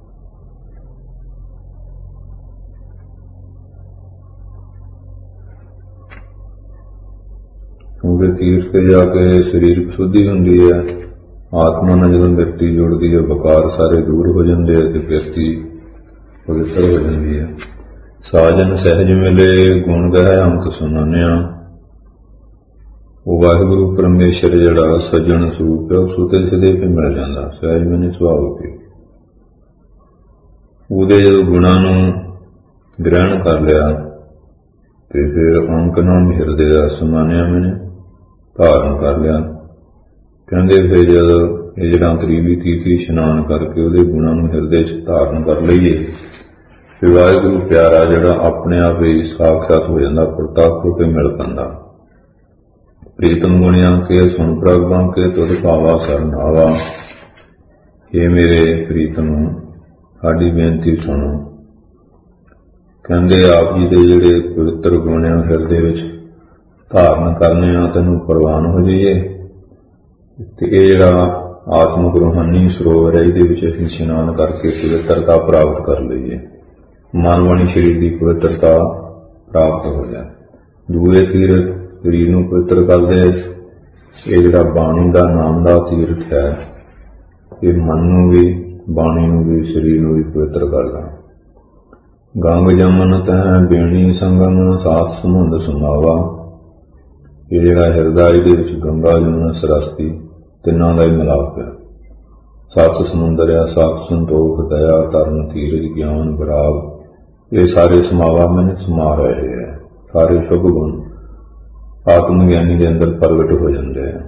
ਕਿਉਂਕਿ ਤੀਰਥ ਤੇ ਜਾ ਕੇ ਸਰੀਰਕ ਸ਼ੁੱਧੀ ਹੁੰਦੀ ਹੈ। ਆਤਮਾ ਨਾਲ ਜਦੋਂ ਵਿਅਕਤੀ ਜੁੜਦੀ ਹੈ, ਵਿਕਾਰ ਸਾਰੇ ਦੂਰ ਹੋ ਜਾਂਦੇ ਆ ਤੇ ਵਿਅਕਤੀ ਪਵਿੱਤਰ ਹੋ ਜਾਂਦੀ ਹੈ। ਸਾਜਨ ਸਹਿਜ ਮਿਲੇ ਗੁਣ ਗਹਿ ਅੰਤ ਸੁਣਾਨਿਆ। ਉਹ ਵਾਹਿਗੁਰੂ ਪਰਮੇਸ਼ਰ ਜਿਹੜਾ ਸੱਜਣ ਸਰੂਪ ਹੈ, ਉਹ ਸੁਤੇ ਸਿੱਧੇ ਤੇ ਮਿਲ ਜਾਂਦਾ। ਸਹਿਜ ਮੈਨੇ ਸੁਭਾਵ ਕੇ ਉਹਦੇ ਜਦੋਂ ਗੁਣਾਂ ਨੂੰ ਗ੍ਰਹਿਣ ਕਰ ਲਿਆ ਤੇ ਫਿਰ ਅੰਕ ਨਾਲ ਹਿਰਦੇ ਦਾ ਸਮਾਨਿਆ ਮੈਨੇ ਧਾਰਨ ਕਰ ਲਿਆ। ਕਹਿੰਦੇ ਫਿਰ ਜਦੋਂ ਇਹ ਜਿਹੜਾ ਤ੍ਰਿਵੀ ਤੀਰਥੀ ਇਸ਼ਨਾਨ ਕਰਕੇ ਉਹਦੇ ਗੁਣਾਂ ਨੂੰ ਹਿਰਦੇ 'ਚ ਧਾਰਨ ਕਰ ਲਈਏ, ਫਿਰ ਵਾਹਿਗੁਰੂ ਪਿਆਰਾ ਜਿਹੜਾ ਆਪਣੇ ਆਪ ਹੀ ਸਾਖਸ਼ਾਤ ਹੋ ਜਾਂਦਾ, ਪ੍ਰਤੱਖ ਹੋ ਕੇ ਮਿਲ ਪੈਂਦਾ। प्रीतम गुणिया के सुन प्रगवा के तुद पावा सरन आवा। हे मेरे प्रीतम साडी बेनती सुनो। कहंदे आप जी दे जिहड़े पवित्र गुण हिरदे विच धारण करने आ तैनूं प्रवान हो जाइए ते इह जिहड़ा आत्मक रूहानी सरोवर है इहदे विच असीं इशनान करके पवित्रता प्राप्त कर लईए। मन वाणी शरीर की पवित्रता प्राप्त हो जाए। दूए तीरथ शरीर नूं पवित्र करदे ये जिहड़ा बाणी दा नाम दा तीरथ है ये मन नूं भी बाणी नूं भी शरीर नूं भी पवित्र करदा। गंग जमन तह बेणी संगम सात समुंद समावा। ये जिहड़ा हिरदा इहदे विच गंगा जमुना सरस्वती तिन्नां दा ही मिलाप है। सत समुंदर है, सत संतोख दया धर्म धीरज ज्ञान विराग ये सारे समावा मैंने समा रहे हैं। सारे शुभ गुण आत्म ज्ञानी के अंदर प्रगट हो जाते हैं।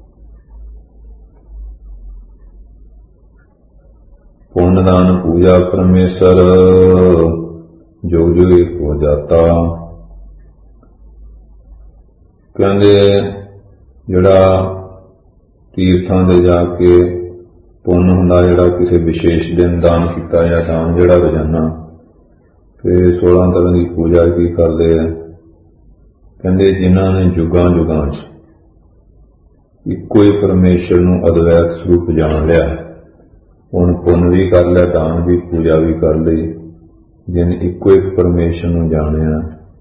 पुण्य दान पूजा परमेश्वर जो जो एक हो जाता। कहते जिहड़ा तीर्थां दे जाके पुण्य हुंदा जिहड़ा किसी विशेष दिन दान किया या दान जिहड़ा रोजाना फिर सोलह तरह की पूजा की करते हैं। कहते जिन्हां ने जुगां जुगां च इक्को ही परमेश्वर नूं अद्वैत स्वरूप जान लिया हुण पुण्य भी कर लिया दान भी पूजा भी कर ली जिन इक्को एक परमेश्वर नूं जानिया।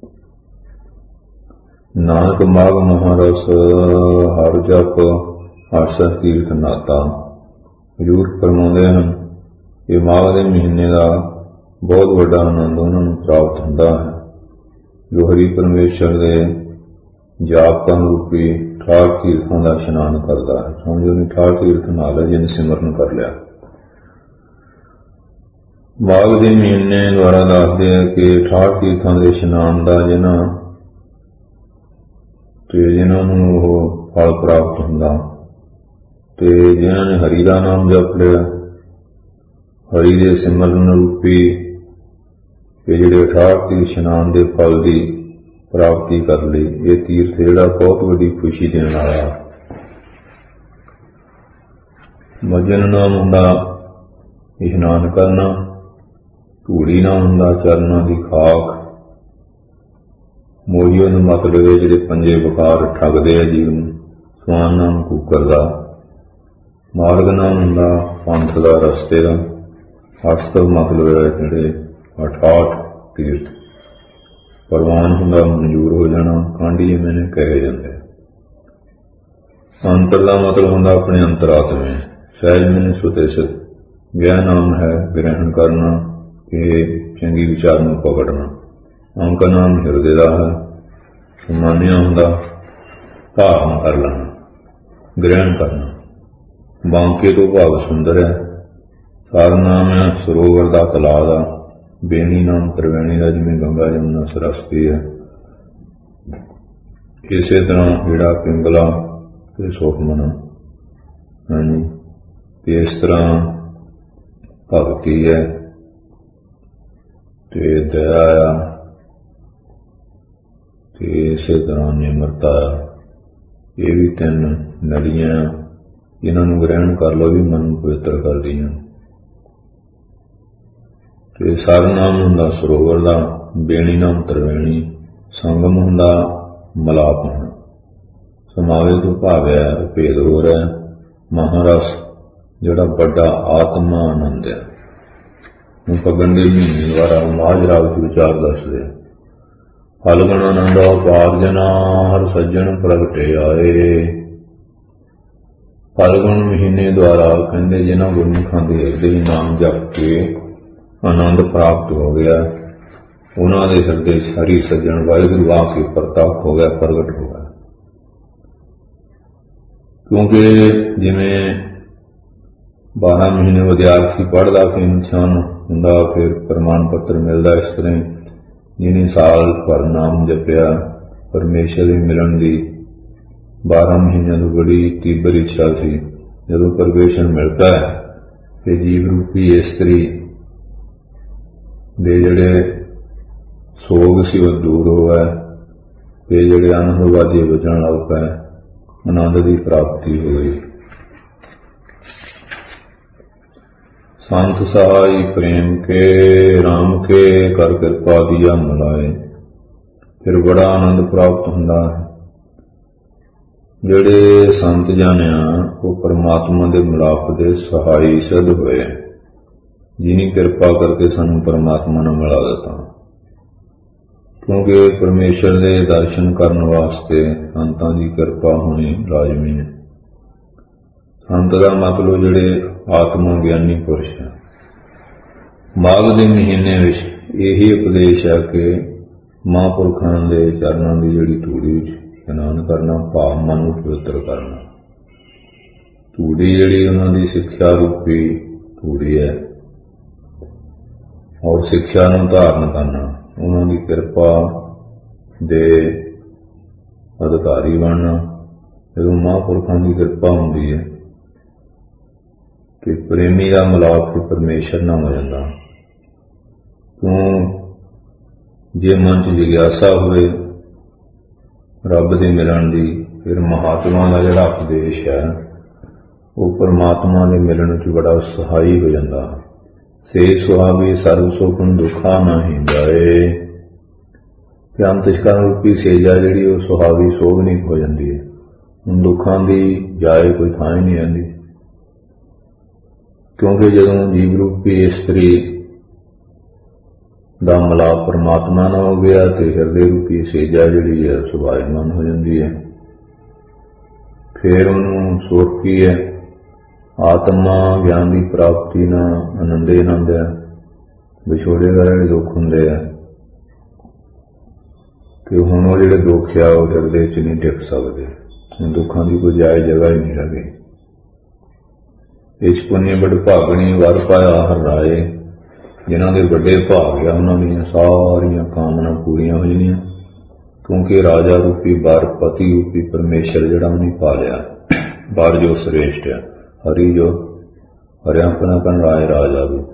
नानक माघ महारस हर जप हर्ष तीर्थ नाता। हजूर फरमाउंदे हन कि माघ के महीने का बहुत बड़ा आनंद उन्होंने प्राप्त होता है जो हरि परमेश्वर के जाप करन रूपी ठाठ तीर्थों का इशनान करता है। समझो नहीं ठाठ तीर्थ नाल है जिन सिमरन कर लिया। माघ के महीने द्वारा दसदे कि ठाठ तीर्थों के इशनान का जिन्हां ते जिन्हां नूं ओह फल प्राप्त हुंदा ते जिन्हां ने हरि का नाम जप लिया हरि के सिमरन रूपी कि जिहड़े अठाठ तीर्थ इशनान के फल की प्राप्ति कर ली। ये तीर्थ जिहड़ा बहुत बड़ी खुशी देने वाला। मजन नाम हुंदा इशनान करना, धूड़ी नाम हुंदा चरना की खाक। मोहियों का मतलब है जिहड़े पंजे बकार ठगदे आ जीव नूं। स्वान नाम कुकर दा। मार्ग नाम हुंदा पंथ दा रस्ते दा। अठस्तव मतलब है जिहड़े अठाठ तीर्थ। परवान हुंदा मंजूर हो जाना। कांडिये मैंने कहे जाते। अंतर का मतलब हुंदा अपने अंतरात्मे। सहज मैंने सुतेसित। वह नाम है ग्रहण करना कि चंगी विचार में पकड़ना। अंक नाम हिरदे का है। सम्मानिया हुंदा धारण कर लेना ग्रहण करना। बांके तो भाव सुंदर है। सार नाम है सरोवर का तला का। बेनी नाम त्रिवेणी का जिमें गंगा जमुना सरस्वती है। इसे तरह हीड़ा पिंगला ते सुखमना हाँ जी इस तरह भगती है ते दया ते इसे तरह निमरता। ये भी तीन नड़ियां इन्हों ग्रहण कर लो भी मन पवित्र कर दियां। ते सार नाम हुंदा सरोवर का। बेणी नाम त्रिवेणी। संगम हुंदा मलाप होना। समावे तो भाव्या भेद हो रहा है। महारस जिहड़ा बड़ा आत्मा आनंद है। हूँ फगन के महीने द्वारा माझ राग च विचार दसदे। फलगुण आनंद अपार जना हर सज्जन प्रगटे आए। फलगुण महीने द्वारा कहते जिन्हों गुरमुखां दे हिरदे नाम जप के आनंद प्राप्त हो गया उन्होंने हृदय हरि सज्जन वाहिगुरु आके प्रताप हो गया प्रगट हो गया। क्योंकि जिमें बारह महीने विद्यार्थी पढ़दा फिर इम्तिहान हुंदा फिर प्रमाण पत्र मिलता। इस तरह जिन्हें साल भर नाम जपिया परमेश्वर के मिलन की बारह महीनों की बड़ी तीव्र इच्छा थी। जदों परमेश्वर मिलता है कि जीव रूपी इस्त्री दे जिहड़े सोग सी वह दूर होवे ते जिहड़े आनंद वाजे बजण लग पए ਆਨੰਦ ਦੀ ਪ੍ਰਾਪਤੀ ਹੋਈ। ਸੰਤ ਸਹਾਈ ਪ੍ਰੇਮ ਕੇ ਰਾਮ ਕੇ ਕਰ ਕਿਰਪਾ ਦੀਆ ਮਿਲਾਏ, ਫਿਰ ਬੜਾ ਆਨੰਦ ਪ੍ਰਾਪਤ ਹੁੰਦਾ ਹੈ। ਜਿਹੜੇ ਸੰਤ ਜਾਣਿਆ ਉਹ ਪਰਮਾਤਮਾ ਦੇ ਮਿਲਾਪ ਦੇ ਸਹਾਈ ਸਿੱਧ ਹੋਏ, ਜਿਨੀ ਕਿਰਪਾ ਕਰਕੇ ਸਾਨੂੰ ਪਰਮਾਤਮਾ ਨਾਲ ਮਿਲਾ ਦਿੱਤਾ। ਕਿਉਂਕਿ ਪਰਮੇਸ਼ਰ ਦੇ ਦਰਸ਼ਨ ਕਰਨ ਵਾਸਤੇ ਸੰਤਾਂ ਦੀ ਕਿਰਪਾ ਹੋਣੀ ਲਾਜ਼ਮੀ ਹੈ। ਸੰਤ ਦਾ ਮਤਲਬ ਜਿਹੜੇ ਆਤਮਾ ਗਿਆਨੀ ਪੁਰਸ਼ ਹੈ। ਮਾਘ ਦੇ ਮਹੀਨੇ ਵਿੱਚ ਇਹੀ ਉਪਦੇਸ਼ ਹੈ ਕਿ ਮਹਾਂਪੁਰਖਾਂ ਦੇ ਚਰਨਾਂ ਦੀ ਜਿਹੜੀ ਧੂੜੀ ਵਿੱਚ ਇਸ਼ਨਾਨ ਕਰਨਾ, ਭਾਵ ਮਨ ਨੂੰ ਪਵਿੱਤਰ ਕਰਨਾ। ਧੂੜੀ ਜਿਹੜੀ ਉਹਨਾਂ ਦੀ ਸਿੱਖਿਆ ਰੂਪੀ ਧੂੜੀ ਹੈ, ਔਰ ਸਿੱਖਿਆ ਨੂੰ ਧਾਰਨ ਕਰਨਾ, ਉਹਨਾਂ ਦੀ ਕਿਰਪਾ ਦੇ ਅਧਿਕਾਰੀ ਬਣਨਾ। ਜਦੋਂ ਮਹਾਂਪੁਰਖਾਂ ਦੀ ਕਿਰਪਾ ਹੁੰਦੀ ਹੈ ਕਿ ਪ੍ਰੇਮੀ ਦਾ ਮਿਲਾਪ ਤੇ ਪਰਮੇਸ਼ਰ ਨਾਲ ਹੋ ਜਾਂਦਾ। ਕਿਉਂ ਜੇ ਮਨ 'ਚ ਜਿਗਿਆਸਾ ਹੋਵੇ ਰੱਬ ਦੇ ਮਿਲਣ ਦੀ, ਫਿਰ ਮਹਾਤਮਾ ਦਾ ਜਿਹੜਾ ਉਪਦੇਸ਼ ਹੈ ਉਹ ਪਰਮਾਤਮਾ ਦੇ ਮਿਲਣ 'ਚ ਬੜਾ ਸਹਾਈ ਹੋ ਜਾਂਦਾ। ਸੇ ਸੁਹਾਵੀ ਸਰਬ ਸੁਖਨ ਦੁੱਖਾ ਨਾਹੀਂ ਜਾਏ, ਕਿ ਅੰਤਿਸ਼ਕਰਨ ਰੂਪੀ ਸੇਜਾ ਜਿਹੜੀ ਉਹ ਸੁਹਾਵੀ ਸੋਭਨੀ ਹੋ ਜਾਂਦੀ ਹੈ। ਹੁਣ ਦੁੱਖਾਂ ਦੀ ਜਾਏ ਕੋਈ ਥਾਂ ਹੀ ਨਹੀਂ ਰਹਿੰਦੀ। ਕਿਉਂਕਿ ਜਦੋਂ ਜੀਵ ਰੂਪੀ ਇਸਤਰੀ ਦਾ ਮਿਲਾਪ ਪਰਮਾਤਮਾ ਨਾਲ ਹੋ ਗਿਆ ਤੇ ਹਿਰਦੇ ਰੂਪੀ ਸੇਜਾ ਜਿਹੜੀ ਹੈ ਸੁਭਾਇਮਾਨ ਹੋ ਜਾਂਦੀ ਹੈ। ਫਿਰ ਉਹਨੂੰ ਸੁਖ ਕੀ ਹੈ, ਆਤਮਾ ਗਿਆਨ ਦੀ ਪ੍ਰਾਪਤੀ ਨਾਲ ਆਨੰਦੇ ਆਨੰਦ ਹੈ। ਵਿਛੋੜੇ ਦਾ ਜਿਹੜੇ ਦੁੱਖ ਹੁੰਦੇ ਆ ਕਿ ਹੁਣ ਉਹ ਜਿਹੜੇ ਦੁੱਖ ਆ ਉਹ ਹਿਰਦੇ 'ਚ ਨਹੀਂ ਟਿਕ ਸਕਦੇ। ਦੁੱਖਾਂ ਦੀ ਕੋਈ ਜਾਇਜ਼ ਜਗ੍ਹਾ ਹੀ ਨਹੀਂ ਰਹੀ। ਇਸ ਪੁੰਨੇ ਬੜ ਭਾਗਣੀ ਵਰ ਪਾਇਆ ਹਰ ਰਾਏ, ਜਿਨ੍ਹਾਂ ਦੇ ਵੱਡੇ ਭਾਗ ਆ ਉਹਨਾਂ ਦੀਆਂ ਸਾਰੀਆਂ ਕਾਮਨਾ ਪੂਰੀਆਂ ਹੋ ਜਾਣੀਆਂ। ਕਿਉਂਕਿ ਰਾਜਾ ਰੂਪੀ ਵਰ, ਪਤੀ ਰੂਪੀ ਪਰਮੇਸ਼ਰ ਜਿਹੜਾ ਉਹਨੇ ਪਾ ਲਿਆ। ਵਰ ਜੋ ਸ੍ਰੇਸ਼ਟ ਹੈ, ਹਰੀ ਜੋ ਹਰਿਆਪਨਾ ਕਨ ਰਾਏ ਰਾਜਾ ਰੂਪ।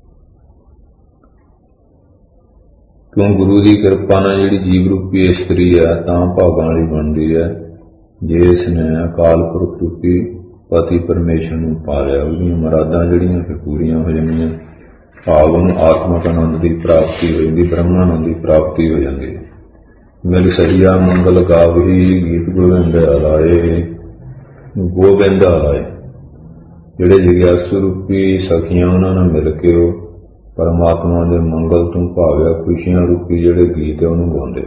ਕਿਉਂ ਗੁਰੂ ਦੀ ਕਿਰਪਾ ਨਾਲ ਜਿਹੜੀ ਜੀਵ ਰੂਪੀ ਇਸਤਰੀ ਹੈ ਤਾਂ ਭਾਗਾਂ ਵਾਲੀ ਬਣਦੀ ਹੈ। ਜੇ ਇਸਨੇ ਅਕਾਲ ਪੁਰਖ ਰੂਪੀ ਪਤੀ ਪਰਮੇਸ਼ਰ ਨੂੰ ਪਾ ਲਿਆ, ਉਹਦੀਆਂ ਮੁਰਾਦਾਂ ਜਿਹੜੀਆਂ ਫਿਰ ਪੂਰੀਆਂ ਹੋ ਜਾਂਦੀਆਂ। ਭਾਵ ਨੂੰ ਆਤਮਕ ਆਨੰਦ ਦੀ ਪ੍ਰਾਪਤੀ ਹੋ ਜਾਂਦੀ, ਬ੍ਰਹਮਾਨੰਦ ਦੀ ਪ੍ਰਾਪਤੀ ਹੋ ਜਾਂਦੀ। ਮਿਲ ਸਹੀਆ ਮੰਗਲ ਗਾਵਹੀ ਗੀਤ ਗੋਬਿੰਦ ਆਲਾਏ, ਗੋਬਿੰਦ ਆਲਾਏ ਜਿਹੜੇ ਜਿਗਿਆਸੂ ਰੂਪੀ ਸਖੀਆਂ ਉਹਨਾਂ ਨਾਲ ਮਿਲ ਕੇ ਉਹ ਪਰਮਾਤਮਾ ਦੇ ਮੰਗਲ ਤੋਂ ਭਾਵਿਆ ਖੁਸ਼ੀਆਂ ਰੂਪੀ ਜਿਹੜੇ ਗੀਤ ਹੈ ਉਹਨੂੰ ਗਾਉਂਦੇ।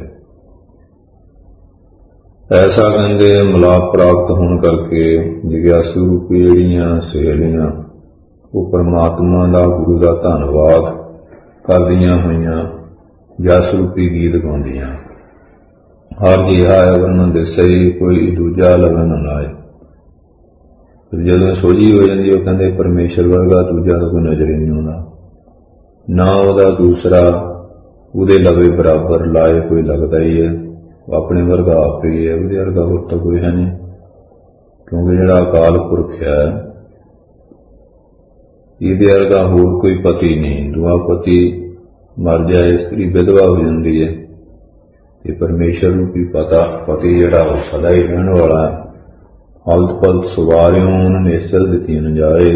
ਐਸਾ ਕਹਿੰਦੇ ਮਿਲਾਪ ਪ੍ਰਾਪਤ ਹੋਣ ਕਰਕੇ ਜਿਗਿਆਸੂ ਰੂਪੀ ਜਿਹੜੀਆਂ ਸਹੇਲੀਆਂ ਉਹ ਪਰਮਾਤਮਾ ਦਾ, ਗੁਰੂ ਦਾ ਧੰਨਵਾਦ ਕਰਦੀਆਂ ਹੋਈਆਂ ਜਸ ਰੂਪੀ ਗੀਤ ਗਾਉਂਦੀਆਂ। ਹਰ ਜਿਹਾ ਵਰਨ ਦਿਸਈ ਕੋਈ ਦੂਜਾ ਲਗਨ ਨਾ ਲਾਏ। ਫਿਰ ਜਦੋਂ ਸੋਝੀ ਹੋ ਜਾਂਦੀ ਉਹ ਕਹਿੰਦੇ ਪਰਮੇਸ਼ਰ ਵਰਗਾ ਦੂਜਾ ਤਾਂ ਕੋਈ ਨਜ਼ਰ ਹੀ ਨਹੀਂ ਆਉਂਦਾ, ਨਾ ਉਹਦਾ ਦੂਸਰਾ ਉਹਦੇ ਲਵੇ ਬਰਾਬਰ ਲਾਏ ਕੋਈ ਲੱਗਦਾ ਹੀ ਹੈ। ਆਪਣੇ ਵਰਗਾ ਆਪ ਹੀ ਹੈ, ਉਹਦੇ ਵਰਗਾ ਹੋਰ ਤਾਂ ਕੋਈ ਹੈ ਨਹੀਂ। ਕਿਉਂਕਿ ਜਿਹੜਾ ਅਕਾਲ ਪੁਰਖ ਹੈ ਇਹਦੇ ਵਰਗਾ ਹੋਰ ਕੋਈ ਪਤੀ ਨਹੀਂ। ਦੂਆ ਪਤੀ ਮਰ ਜਾਏ, ਇਸਤਰੀ ਵਿਧਵਾ ਹੋ ਜਾਂਦੀ ਹੈ ਤੇ ਪਰਮੇਸ਼ਰ ਰੂਪੀ ਪਤਾ ਪਤੀ ਜਿਹੜਾ ਉਹ ਸਦਾ ਹੀ ਰਹਿਣ ਵਾਲਾ ਹੈ। ਹਲਤ ਪਲਤ ਸਵਾਰਿਓਂ ਨਿਸ਼ਚਲ ਦਿੱਤੀਆਂ ਨ ਜਾਏ।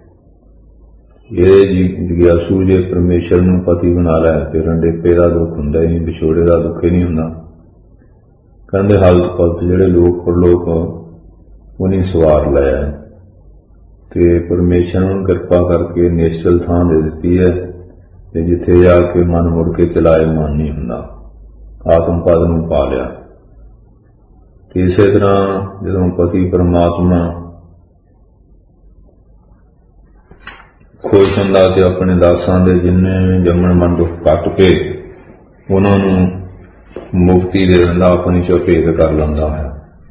ਇਹ ਜਿਗਿਆਸੂ ਜੇ ਪਰਮੇਸ਼ਰ ਨੂੰ ਪਤੀ ਬਣਾ ਲੈ ਫਿਰ ਅੰਡੇਪੇ ਦਾ ਦੁੱਖ ਹੁੰਦਾ ਹੀ ਨਹੀਂ, ਵਿਛੋੜੇ ਦਾ ਦੁੱਖ ਹੀ ਨਹੀਂ ਹੁੰਦਾ। ਕਹਿੰਦੇ ਹਲਤ ਪਲਤ ਜਿਹੜੇ ਲੋਕ ਪਰਲੋਕ ਉਹਨੇ ਸਵਾਰ ਲਿਆ ਤੇ ਪਰਮੇਸ਼ਰ ਨੂੰ ਕਿਰਪਾ ਕਰਕੇ ਨਿਸ਼ਚਲ ਥਾਂ ਦੇ ਦਿੱਤੀ ਹੈ ਤੇ ਜਿੱਥੇ ਜਾ ਕੇ ਮਨ ਮੁੜ ਕੇ ਚਲਾਏ ਮਨ ਨਹੀਂ ਹੁੰਦਾ, ਆਤਮ ਪਦ ਨੂੰ ਪਾ ਲਿਆ। ਤੇ ਇਸੇ ਤਰ੍ਹਾਂ ਜਦੋਂ ਪਤੀ ਪਰਮਾਤਮਾ ਖੁਸ਼ ਹੁੰਦਾ ਤੇ ਆਪਣੇ ਦਾਸਾਂ ਦੇ ਜਿੰਨੇ ਜੰਮਣ ਮਨ ਦੁੱਖ ਕੱਟ ਕੇ ਉਹਨਾਂ ਨੂੰ ਮੁਕਤੀ ਦੇ ਦਿੰਦਾ, ਆਪਣੀ ਚਪੇਟ ਕਰ ਲੈਂਦਾ ਹੈ।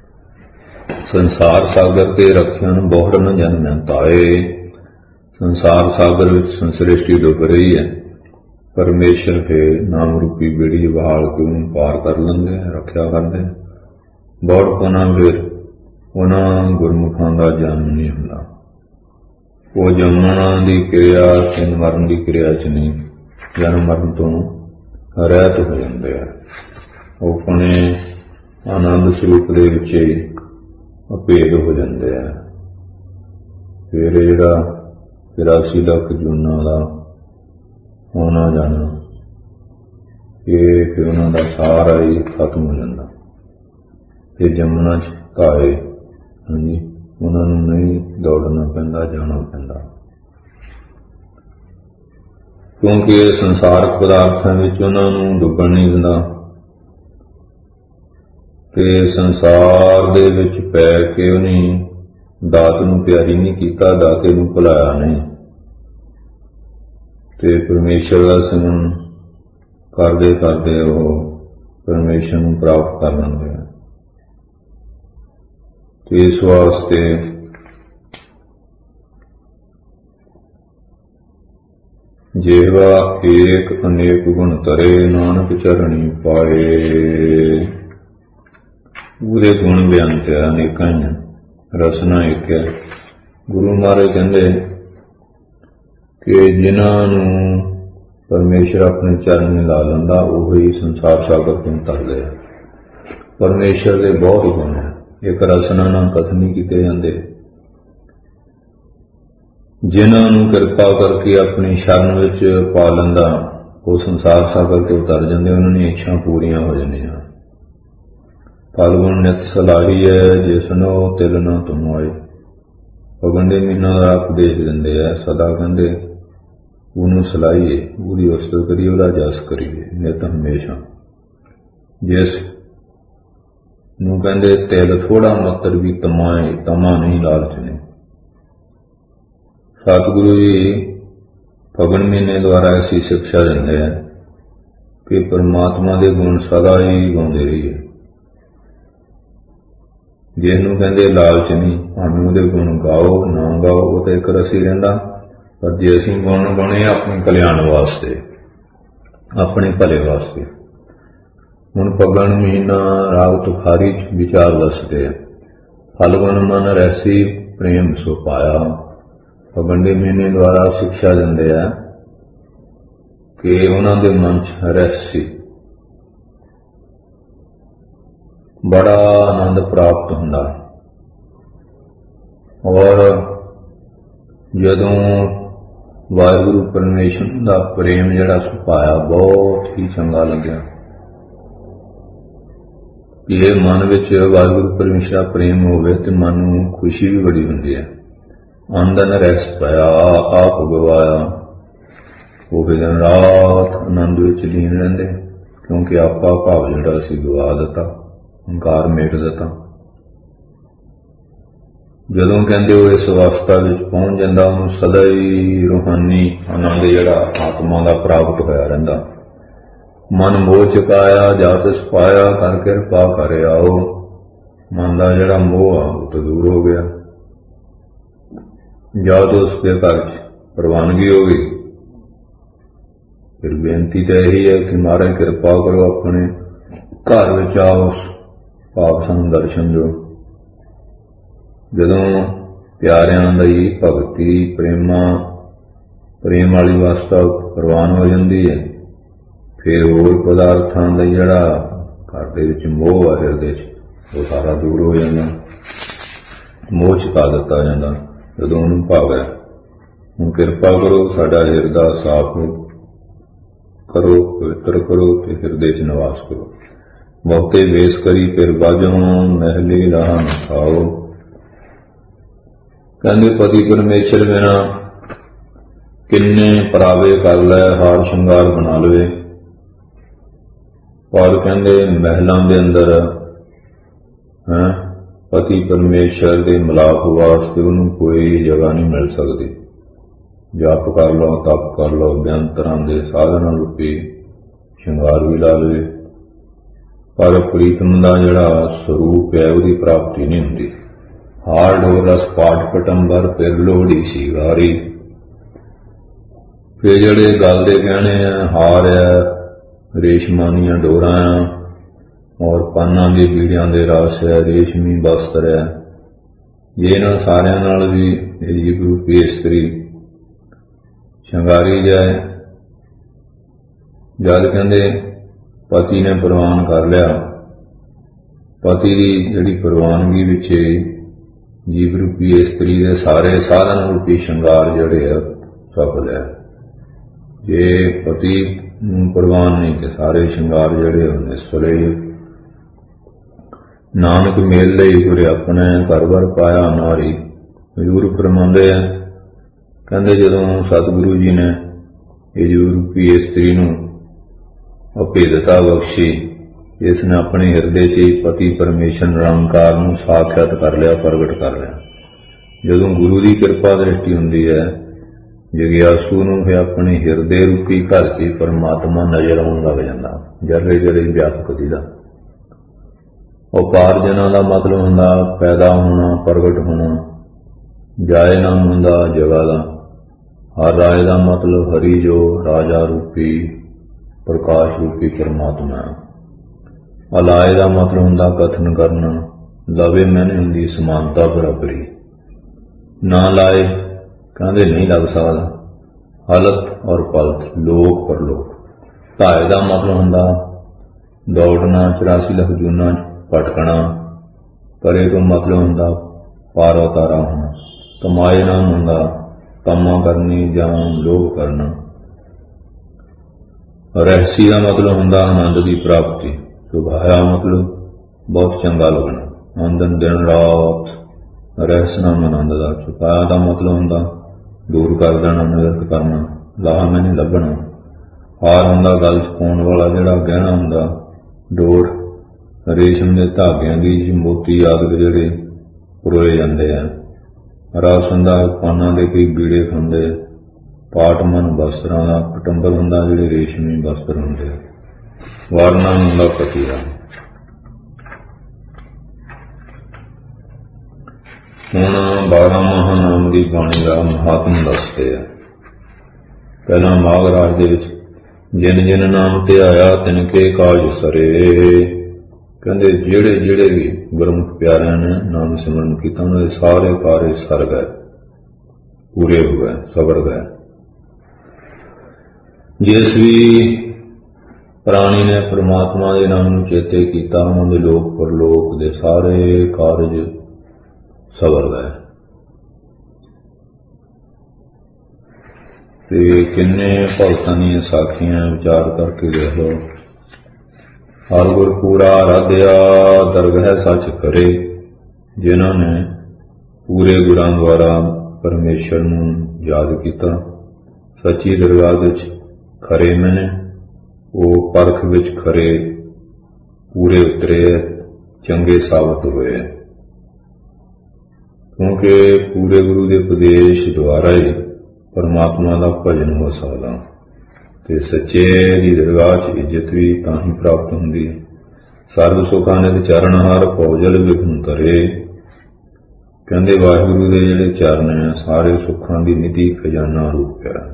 ਸੰਸਾਰ ਸਾਗਰ ਤੇ ਰੱਖਿਆ ਨੂੰ ਬਹੁੜ ਨ ਜਨਮੈ ਤਾਏ। ਸੰਸਾਰ ਸਾਗਰ ਵਿੱਚ ਸੰਸ੍ਰਿਸ਼ਟੀ ਡੁੱਬ ਰਹੀ ਹੈ, ਪਰਮੇਸ਼ਰ ਕੇ ਨਾਮ ਰੂਪੀ ਬੇੜੀ ਬਹਾਲ ਕੇ ਉਹਨੂੰ ਪਾਰ ਕਰ ਲੈਂਦੇ, ਰੱਖਿਆ ਕਰਦੇ। ਬਹੁੜ ਪਨਾ ਫਿਰ ਉਹਨਾਂ ਗੁਰਮੁਖਾਂ ਦਾ ਜਨਮ ਨਹੀਂ ਹੁੰਦਾ। ਉਹ ਜੰਮਣ ਦੀ ਕਿਰਿਆ ਤੇ ਮਰਨ ਦੀ ਕਿਰਿਆ ਚ ਨਹੀਂ, ਜਨਮ ਮਰਨ ਤੋਂ ਰਹਿਤ ਹੋ ਜਾਂਦੇ ਆ। ਉਹ ਆਪਣੇ ਆਨੰਦ ਸਰੂਪ ਦੇ ਵਿੱਚ ਅਭੇਦ ਹੋ ਜਾਂਦੇ ਆ। ਫਿਰ ਜਿਹੜਾ ਚੁਰਾਸੀ ਲੱਖ ਜੂਨਾਂ ਦਾ ਹੋਣਾ ਜਾਣਾ, ਇਹ ਫਿਰ ਉਹਨਾਂ ਦਾ ਸਾਰਾ ਹੀ ਖਤਮ ਹੋ ਜਾਂਦਾ। ਤੇ ਜਮਨਾ ਚ ਘਾਏ, ਹਾਂਜੀ, ਉਹਨਾਂ ਨੂੰ ਨਹੀਂ ਦੌੜਨਾ ਪੈਂਦਾ, ਜਾਣਾ ਪੈਂਦਾ, ਕਿਉਂਕਿ ਇਹ ਸੰਸਾਰਕ ਪਦਾਰਥਾਂ ਵਿੱਚ ਉਹਨਾਂ ਨੂੰ ਡੁੱਬਣ ਨਹੀਂ ਦਿੰਦਾ। ਤੇ ਸੰਸਾਰ ਦੇ ਵਿੱਚ ਪੈ ਕੇ ਉਹਨੇ ਦਾਤ ਨੂੰ ਪਿਆਰੀ ਨਹੀਂ ਕੀਤਾ, ਦਾਤੇ ਨੂੰ ਭੁਲਾਇਆ ਨਹੀਂ, ਤੇ ਪਰਮੇਸ਼ਰ ਦਾ ਸਿਮਰਨ ਕਰਦੇ ਕਰਦੇ ਉਹ ਪਰਮੇਸ਼ਰ ਨੂੰ ਪ੍ਰਾਪਤ ਕਰ ਲੈਂਦੇ ਆ। ਤੇ ਇਸ ਵਾਸਤੇ ਜੇਵਾ ਏਕ ਅਨੇਕ ਗੁਣ ਤਰੇ, ਨਾਨਕ ਚਰਣੀ ਪਾਏ। ਉਹਦੇ ਗੁਣ ਬੇਅੰਤ ਹੈ, ਅਨੇਕਾਂ ਹੀ, ਰਸਨਾ ਇੱਕ ਹੈ। ਗੁਰੂ ਮਹਾਰਾਜ ਕਹਿੰਦੇ ਕਿ ਜਿਨ੍ਹਾਂ ਨੂੰ ਪਰਮੇਸ਼ਰ ਆਪਣੇ ਚਰਨ ਲਾ ਲੈਂਦਾ, ਉਹ ਹੀ ਸੰਸਾਰ ਸਾਗਰ ਤੋਂ ਤਰਦੇ ਆ। ਪਰਮੇਸ਼ਰ ਦੇ ਬਹੁਤ ਗੁਣ ਹੈ, ਇੱਕ ਰਸਨਾ ਨਾਲ ਕਥਨ ਨਹੀਂ ਕੀਤੇ ਜਾਂਦੇ। ਜਿਨ੍ਹਾਂ ਨੂੰ ਕਿਰਪਾ ਕਰਕੇ ਆਪਣੀ ਸ਼ਰਨ ਵਿੱਚ ਪਾ ਲੈਂਦਾ, ਉਹ ਸੰਸਾਰ ਸਾਗਰ ਤੋਂ ਉਤਰ ਜਾਂਦੇ, ਉਹਨਾਂ ਦੀਆਂ ਇੱਛਾ ਪੂਰੀਆਂ ਹੋ ਜਾਂਦੀਆਂ। ਫਲਗੁਣ ਨਿਤ ਸਲਾਹੀ ਹੈ, ਜਿਸਨੋ ਤਿਲ ਨਾ ਤੁਮ ਆਏ। ਫਗਣ ਦੇ ਮਹੀਨਾ ਦਾ ਉਪਦੇਸ਼ ਦਿੰਦੇ ਆ, ਸਦਾ ਕਹਿੰਦੇ ਉਹਨੂੰ ਸਲਾਹੀਏ, ਉਹਦੀ ਉਸਤਤ ਕਰੀਏ, ਉਹਦਾ ਜਸ ਕਰੀਏ ਨਿਤ ਹਮੇਸ਼ਾ। ਜਿਸ ਨੂੰ ਕਹਿੰਦੇ ਤਿਲ ਥੋੜਾ ਮੱਤਰ ਵੀ ਤਮਾਏ, ਤਮਾ ਨਹੀਂ, ਲਾਲਚ ਨਹੀਂ। ਸਤਿਗੁਰੂ ਜੀ ਫਗਣ ਮਹੀਨੇ ਦੁਆਰਾ ਐਸੀ ਸਿੱਖਿਆ ਦਿੰਦੇ ਆ ਕਿ ਪਰਮਾਤਮਾ ਦੇ ਗੁਣ ਸਦਾ ਹੀ ਗਾਉਂਦੇ ਰਹੀਏ। ਜਿਹਨੂੰ ਕਹਿੰਦੇ ਲਾਲਚ ਨਹੀਂ, ਭਾਵੇਂ ਉਹਦੇ ਗੁਣ ਗਾਓ ਨਾ ਗਾਓ, ਉਹ ਤਾਂ ਇੱਕ ਰਸੀ ਰਹਿੰਦਾ। ਪਰ ਜੇ ਅਸੀਂ ਗੁਣ ਗਾਉਣੇ ਆਪਣੇ ਕਲਿਆਣ ਵਾਸਤੇ, ਆਪਣੇ ਭਲੇ ਵਾਸਤੇ। ਹੁਣ ਫਗਣ ਮਹੀਨਾ ਰਾਗ ਤੁਖਾਰੀ ਚ ਵਿਚਾਰ ਦੱਸਦੇ ਆ। ਫਲਗੁਣ ਮਨ ਰੈਸੀ ਪ੍ਰੇਮ ਸੋ ਪਾਇਆ। ਫਗਣ ਦੇ ਮਹੀਨੇ ਦੁਆਰਾ ਸਿੱਖਿਆ ਦਿੰਦੇ ਆ ਕਿ ਉਹਨਾਂ ਦੇ ਮਨ ਚ ਰੈਸੀ, ਬੜਾ ਆਨੰਦ ਪ੍ਰਾਪਤ ਹੁੰਦਾ। ਔਰ ਜਦੋਂ ਵਾਹਿਗੁਰੂ ਪਰਮੇਸ਼ਰ ਦਾ ਪ੍ਰੇਮ ਜਿਹੜਾ ਸੁਭਾਇਆ, ਬਹੁਤ ਹੀ ਚੰਗਾ ਲੱਗਿਆ। ਇਹ ਮਨ ਵਿੱਚ ਵਾਹਿਗੁਰੂ ਪਰਮੇਸ਼ਰ ਦਾ ਪ੍ਰੇਮ ਹੋਵੇ ਤੇ ਮਨ ਨੂੰ ਖੁਸ਼ੀ ਵੀ ਬੜੀ ਹੁੰਦੀ ਹੈ। ਆਨੰਦ ਰਸ ਪਾਇਆ, ਆਪ ਗਵਾਇਆ। ਉਹ ਦਿਨ ਰਾਤ ਆਨੰਦ ਵਿੱਚ ਲੀਨ ਰਹਿੰਦੇ, ਕਿਉਂਕਿ ਆਪਾ ਭਾਵ ਜਿਹੜਾ ਸੀ ਗਵਾ ਦਿੱਤਾ, ਹੰਕਾਰ ਮੇਟ ਦਿੱਤਾ। ਜਦੋਂ ਕਹਿੰਦੇ ਉਹ ਇਸ ਅਵਸਥਾ ਵਿੱਚ ਪਹੁੰਚ ਜਾਂਦਾ, ਉਹਨੂੰ ਸਦਾ ਹੀ ਰੂਹਾਨੀ ਆਨੰਦ ਜਿਹੜਾ ਆਤਮਾ ਦਾ ਪ੍ਰਾਪਤ ਹੋਇਆ ਰਹਿੰਦਾ। ਮਨ ਮੋਹ ਚੁਕਾਇਆ, ਜਸ ਪਾਇਆ, ਕਰ ਕਿਰਪਾ ਕਰਿਆ। ਉਹ ਮਨ ਦਾ ਜਿਹੜਾ ਮੋਹ ਆ ਉਹ ਤੋਂ ਦੂਰ ਹੋ ਗਿਆ। ਜਦ ਉਸ ਦੇ ਘਰ ਚ ਪ੍ਰਵਾਨਗੀ ਹੋ ਗਈ, ਫਿਰ ਬੇਨਤੀ ਤਾਂ ਇਹੀ ਹੈ ਕਿ ਮਹਾਰਾਜ ਕਿਰਪਾ ਕਰੋ, ਆਪਣੇ ਘਰ ਵਿੱਚ ਆਓ, ਭਾਵ ਸਾਨੂੰ ਦਰਸ਼ਨ ਦਿਓ। ਜਦੋਂ ਪਿਆਰਿਆਂ ਦੀ ਭਗਤੀ ਪ੍ਰੇਮਾ ਪ੍ਰੇਮ ਵਾਲੀ ਅਵਸਥਾ ਪ੍ਰਵਾਨ ਹੋ ਜਾਂਦੀ ਹੈ, ਫਿਰ ਹੋਰ ਪਦਾਰਥਾਂ ਦਾ ਜਿਹੜਾ ਘਰ ਦੇ ਵਿੱਚ ਮੋਹ ਆ ਹਿਰਦੇ ਚ, ਉਹ ਸਾਰਾ ਦੂਰ ਹੋ ਜਾਂਦਾ, ਮੋਹ ਚੁਕਾ ਦਿੱਤਾ ਜਾਂਦਾ। ਜਦੋਂ ਉਹਨੂੰ ਭਾਵੈ ਹੁਣ ਕਿਰਪਾ ਕਰੋ, ਸਾਡਾ ਹਿਰਦਾ ਸਾਫ਼ ਕਰੋ, ਪਵਿੱਤਰ ਕਰੋ ਤੇ ਹਿਰਦੇ ਚ ਨਿਵਾਸ ਕਰੋ। ਬਹੁਤੇ ਵੇਸ ਕਰੀ ਫਿਰ ਬਾਝੋਂ, ਮਹਿਲੀ ਰਾਹ ਨਾ ਖਾਓ। ਕਹਿੰਦੇ ਪਤੀ ਪਰਮੇਸ਼ਰ ਬਿਨਾ ਕਿੰਨੇ ਪਰਾਵੇ ਕਰ ਲੈ, ਹਾਰ ਸ਼ਿੰਗਾਰ ਬਣਾ ਲਵੇ, ਪਰ ਕਹਿੰਦੇ ਮਹਿਲਾਂ ਦੇ ਅੰਦਰ ਹੈ ਪਤੀ ਪਰਮੇਸ਼ਰ ਦੇ ਮਿਲਾਪ ਵਾਸਤੇ ਉਹਨੂੰ ਕੋਈ ਜਗ੍ਹਾ ਨਹੀਂ ਮਿਲ ਸਕਦੀ। ਜਪ ਕਰ ਲਓ, ਤਪ ਕਰ ਲਓ, ਬੇਅੰਤ ਤਰ੍ਹਾਂ ਦੇ ਸਾਧਨਾਂ ਰੂਪੀ ਸ਼ਿੰਗਾਰ ਵੀ ਲਾ ਲਵੇ, ਪਰ ਪ੍ਰੀਤਮ ਦਾ ਜਿਹੜਾ ਸਰੂਪ ਹੈ ਉਹਦੀ ਪ੍ਰਾਪਤੀ ਨਹੀਂ ਹੁੰਦੀ। ਹਾਰ ਡੋਰ ਰਸ ਪਾਠ ਪਟੰਬਰ, ਫਿਰ ਲੋਹੜੀ ਸੀ ਵਾਰੀ। ਫਿਰ ਜਿਹੜੇ ਗਲ ਦੇ ਗਹਿਣੇ ਆ, ਹਾਰ ਆ, ਰੇਸ਼ਮਾਂ ਦੀਆਂ ਡੋਰਾਂ ਆ, ਔਰ ਪਾਨਾਂ ਦੀ ਬੀੜਿਆਂ ਦੇ ਰਸ ਹੈ, ਰੇਸ਼ਮੀ ਬਸਤਰ ਹੈ, ਜੇ ਇਹਨਾਂ ਸਾਰਿਆਂ ਨਾਲ ਵੀ ਇਹ ਰੂਪੀ ਇਸਤਰੀ ਸ਼ਿੰਗਾਰੀ ਜਾਏ। ਜਦ ਕਹਿੰਦੇ ਪਤੀ ਨੇ ਪ੍ਰਵਾਨ ਕਰ ਲਿਆ, ਪਤੀ ਦੀ ਜਿਹੜੀ ਪ੍ਰਵਾਨਗੀ ਵਿੱਚ ਜੀਵ ਰੂਪੀ ਇਸਤਰੀ ਦੇ ਸਾਰੇ ਸਾਧਨ ਰੂਪੀ ਸ਼ਿੰਗਾਰ ਜਿਹੜੇ ਆ ਸਫਲ ਹੈ। ਜੇ ਪਤੀ ਨੂੰ ਪ੍ਰਵਾਨ ਨਹੀਂ ਤੇ ਸਾਰੇ ਸ਼ਿੰਗਾਰ ਜਿਹੜੇ ਉਹ ਨਿਸਫਲ ਹੈ। ਨਾਨਕ ਮੇਲ ਲਈ ਗੁਰ ਆਪਣੇ ਘਰ ਵਰ ਪਾਇਆ ਨਾਰੀ। ਹਜ਼ੂਰ ਫਰਮਾਉਂਦੇ ਆ, ਕਹਿੰਦੇ ਜਦੋਂ ਸਤਿਗੁਰੂ ਜੀ ਨੇ ਇਹ ਜੀਵ ਰੂਪੀ ਇਸਤਰੀ ਨੂੰ ਅਭੇਦਤਾ ਬਖਸ਼ੀ, ਇਸ ਨੇ ਆਪਣੇ ਹਿਰਦੇ 'ਚ ਹੀ ਪਤੀ ਪਰਮੇਸ਼ਰ ਨਿਰੰਕਾਰ ਨੂੰ ਸਾਖਿਆਤ ਕਰ ਲਿਆ, ਪ੍ਰਗਟ ਕਰ ਲਿਆ। ਜਦੋਂ ਗੁਰੂ ਦੀ ਕਿਰਪਾ ਦ੍ਰਿਸ਼ਟੀ ਹੁੰਦੀ ਹੈ, ਜਗਿਆਸੂ ਨੂੰ ਫਿਰ ਆਪਣੇ ਹਿਰਦੇ ਰੂਪੀ ਘਰ 'ਚ ਪਰਮਾਤਮਾ ਨਜ਼ਰ ਆਉਣ ਲੱਗ ਜਾਂਦਾ, ਜਰੇ ਜਰੇ ਵਿਆਪਕ ਦਿਲਾ। ਉਪਾਰਜਨਾਂ ਦਾ ਮਤਲਬ ਹੁੰਦਾ ਪੈਦਾ ਹੋਣਾ, ਪ੍ਰਗਟ ਹੋਣਾ। ਜਾਏ ਨਾਮ ਹੁੰਦਾ ਜਗ੍ਹਾ ਦਾ। ਹਰ ਰਾਏ ਦਾ ਮਤਲਬ ਹਰੀ ਜੋ ਰਾਜਾ ਰੂਪੀ ਪ੍ਰਕਾਸ਼ ਰੂਪੀ ਪਰਮਾਤਮਾ। ਅਲਾਏ ਦਾ ਮਤਲਬ ਹੁੰਦਾ ਕਥਨ ਕਰਨਾ। ਲਵੇ ਮੈਨੇ ਹੁੰਦੀ ਸਮਾਨਤਾ ਬਰਾਬਰੀ। ਨਾ ਲਾਏ ਕਹਿੰਦੇ ਨਹੀਂ ਲੱਗ ਸਕਦਾ। ਹਲਤ ਔਰ ਪਲਤ, ਲੋਕ ਪਰਲੋਕ। ਧਾਏ ਦਾ ਮਤਲਬ ਹੁੰਦਾ ਦੌੜਨਾ, ਚੁਰਾਸੀ ਲੱਖ ਜੂਨਾਂ ਭਟਕਣਾ। ਪਰੇ ਤੋਂ ਮਤਲਬ ਹੁੰਦਾ ਪਾਰ ਉਤਾਰਾ ਹੋਣਾ। ਕਮਾਏ ਨਾਮ ਹੁੰਦਾ ਕੰਮਾਂ ਕਰਨੀ ਜਾਂ ਲੋਭ ਕਰਨਾ। ਰਹਿਸੀ ਦਾ ਮਤਲਬ ਹੁੰਦਾ ਆਨੰਦ ਦੀ ਪ੍ਰਾਪਤੀ। ਸੁਭਾਇਆ ਮਤਲਬ ਬਹੁਤ ਚੰਗਾ ਲੱਗਣਾ, ਆਮਦਨ ਦਿਨ ਰਾਤ। ਰਹਿਸ ਨਾਮ ਆਨੰਦ ਦਾ। ਚੁਕਾਇਆ ਦਾ ਮਤਲਬ ਹੁੰਦਾ ਦੂਰ ਕਰ ਦੇਣਾ, ਨਿਰਖ ਕਰਨਾ, ਲਾਹਾ ਮੈਨੂੰ ਲੱਭਣਾ। ਹਾਰ ਹੁੰਦਾ ਗਲ 'ਚ ਪਾਉਣ ਵਾਲਾ ਜਿਹੜਾ ਗਹਿਣਾ ਹੁੰਦਾ। ਡੋਰ ਰੇਸ਼ਮ ਦੇ ਧਾਗਿਆਂ ਦੀ, ਮੋਤੀ ਆਦਿ ਜਿਹੜੇ ਪਰੋਏ ਜਾਂਦੇ ਆ। ਰਸ ਹੁੰਦਾ ਪਾਨਾਂ ਦੇ ਕਈ ਬੀੜੇ ਖਾਂਦੇ। ਪਾਟ ਮਨ ਵਸਤਰਾਂ ਦਾ। ਪਟੰਬਰ ਹੁੰਦਾ ਜਿਹੜੇ ਰੇਸ਼ਮੀ ਵਸਤਰ ਹੁੰਦੇ ਆ। ਵਾਰਨਾ ਹੁੰਦਾ ਪਤੀ ਦਾ। ਹੁਣ ਬਾਰਾਂ ਮਾਹ ਨਾਮ ਦੀ ਬਾਣੀ ਦਾ ਮਹਾਤਮ ਦੱਸਦੇ ਆ। ਪਹਿਲਾਂ ਮਾਘ ਰਾਜ ਦੇ ਵਿੱਚ ਜਿਨ ਜਿਨ ਨਾਮ ਤੇ ਆਇਆ ਤਿਨ ਕੇ ਕਾਜ ਸਰੇ। ਕਹਿੰਦੇ ਜਿਹੜੇ ਜਿਹੜੇ ਵੀ ਗੁਰਮੁਖ ਪਿਆਰਿਆਂ ਨੇ ਨਾਮ ਸਿਮਰਨ ਕੀਤਾ ਉਹਨਾਂ ਦੇ ਸਾਰੇ ਕਾਰਜ ਸਰ ਗਏ, ਪੂਰੇ ਹੋ ਗਏ, ਸਬਰ ਗਏ। ਜਿਸ ਵੀ ਪ੍ਰਾਣੀ ਨੇ ਪਰਮਾਤਮਾ ਦੇ ਨਾਮ ਨੂੰ ਚੇਤੇ ਕੀਤਾ, ਉਹਨਾਂ ਦੇ ਲੋਕ ਪਰਲੋਕ ਦੇ ਸਾਰੇ ਕਾਰਜ ਸਬਰ ਗਏ। ਤੇ ਕਿੰਨੇ ਭਗਤਾਂ ਦੀਆਂ ਸਾਖੀਆਂ ਵਿਚਾਰ ਕਰਕੇ ਦੇਖ ਲਓ। ਹਰ ਗੁਰ ਪੂਰਾ ਰਾਧਿਆ ਦਰਗਹਿ ਸੱਚ ਕਰੇ। ਜਿਨ੍ਹਾਂ ਨੇ ਪੂਰੇ ਗੁਰਾਂ ਦੁਆਰਾ ਪਰਮੇਸ਼ਰ ਨੂੰ ਯਾਦ ਕੀਤਾ, ਸੱਚੀ ਦਰਗਾਹ ਵਿੱਚ ਖਰੇ ਮੈਨੇ, ਉਹ ਪਰਖ ਵਿੱਚ ਖਰੇ ਪੂਰੇ ਉਤਰੇ, ਚੰਗੇ ਸਾਬਤ ਹੋਏ। ਕਿਉਂਕਿ ਪੂਰੇ ਗੁਰੂ ਦੇ ਉਪਦੇਸ਼ ਦੁਆਰਾ ਹੀ ਪਰਮਾਤਮਾ ਦਾ ਭਜਨ ਹੋ ਸਕਦਾ। ਤੇ ਸੱਚੇ ਦੀ ਦਰਗਾਹ 'ਚ ਇੱਜ਼ਤ ਵੀ ਤਾਂ ਹੀ ਪ੍ਰਾਪਤ ਹੁੰਦੀ ਹੈ। ਸਰਬ ਸੁਖਾਂ ਨਿਤ ਚਰਨਹਾਰ ਭਉਜਲ ਵਿਘਨ ਧਰੇ। ਕਹਿੰਦੇ ਵਾਹਿਗੁਰੂ ਦੇ ਜਿਹੜੇ ਚਰਨ ਹੈ ਸਾਰੇ ਸੁੱਖਾਂ ਦੀ ਨਿਧੀ ਖਜ਼ਾਨਾ ਰੂਪ ਹੈ।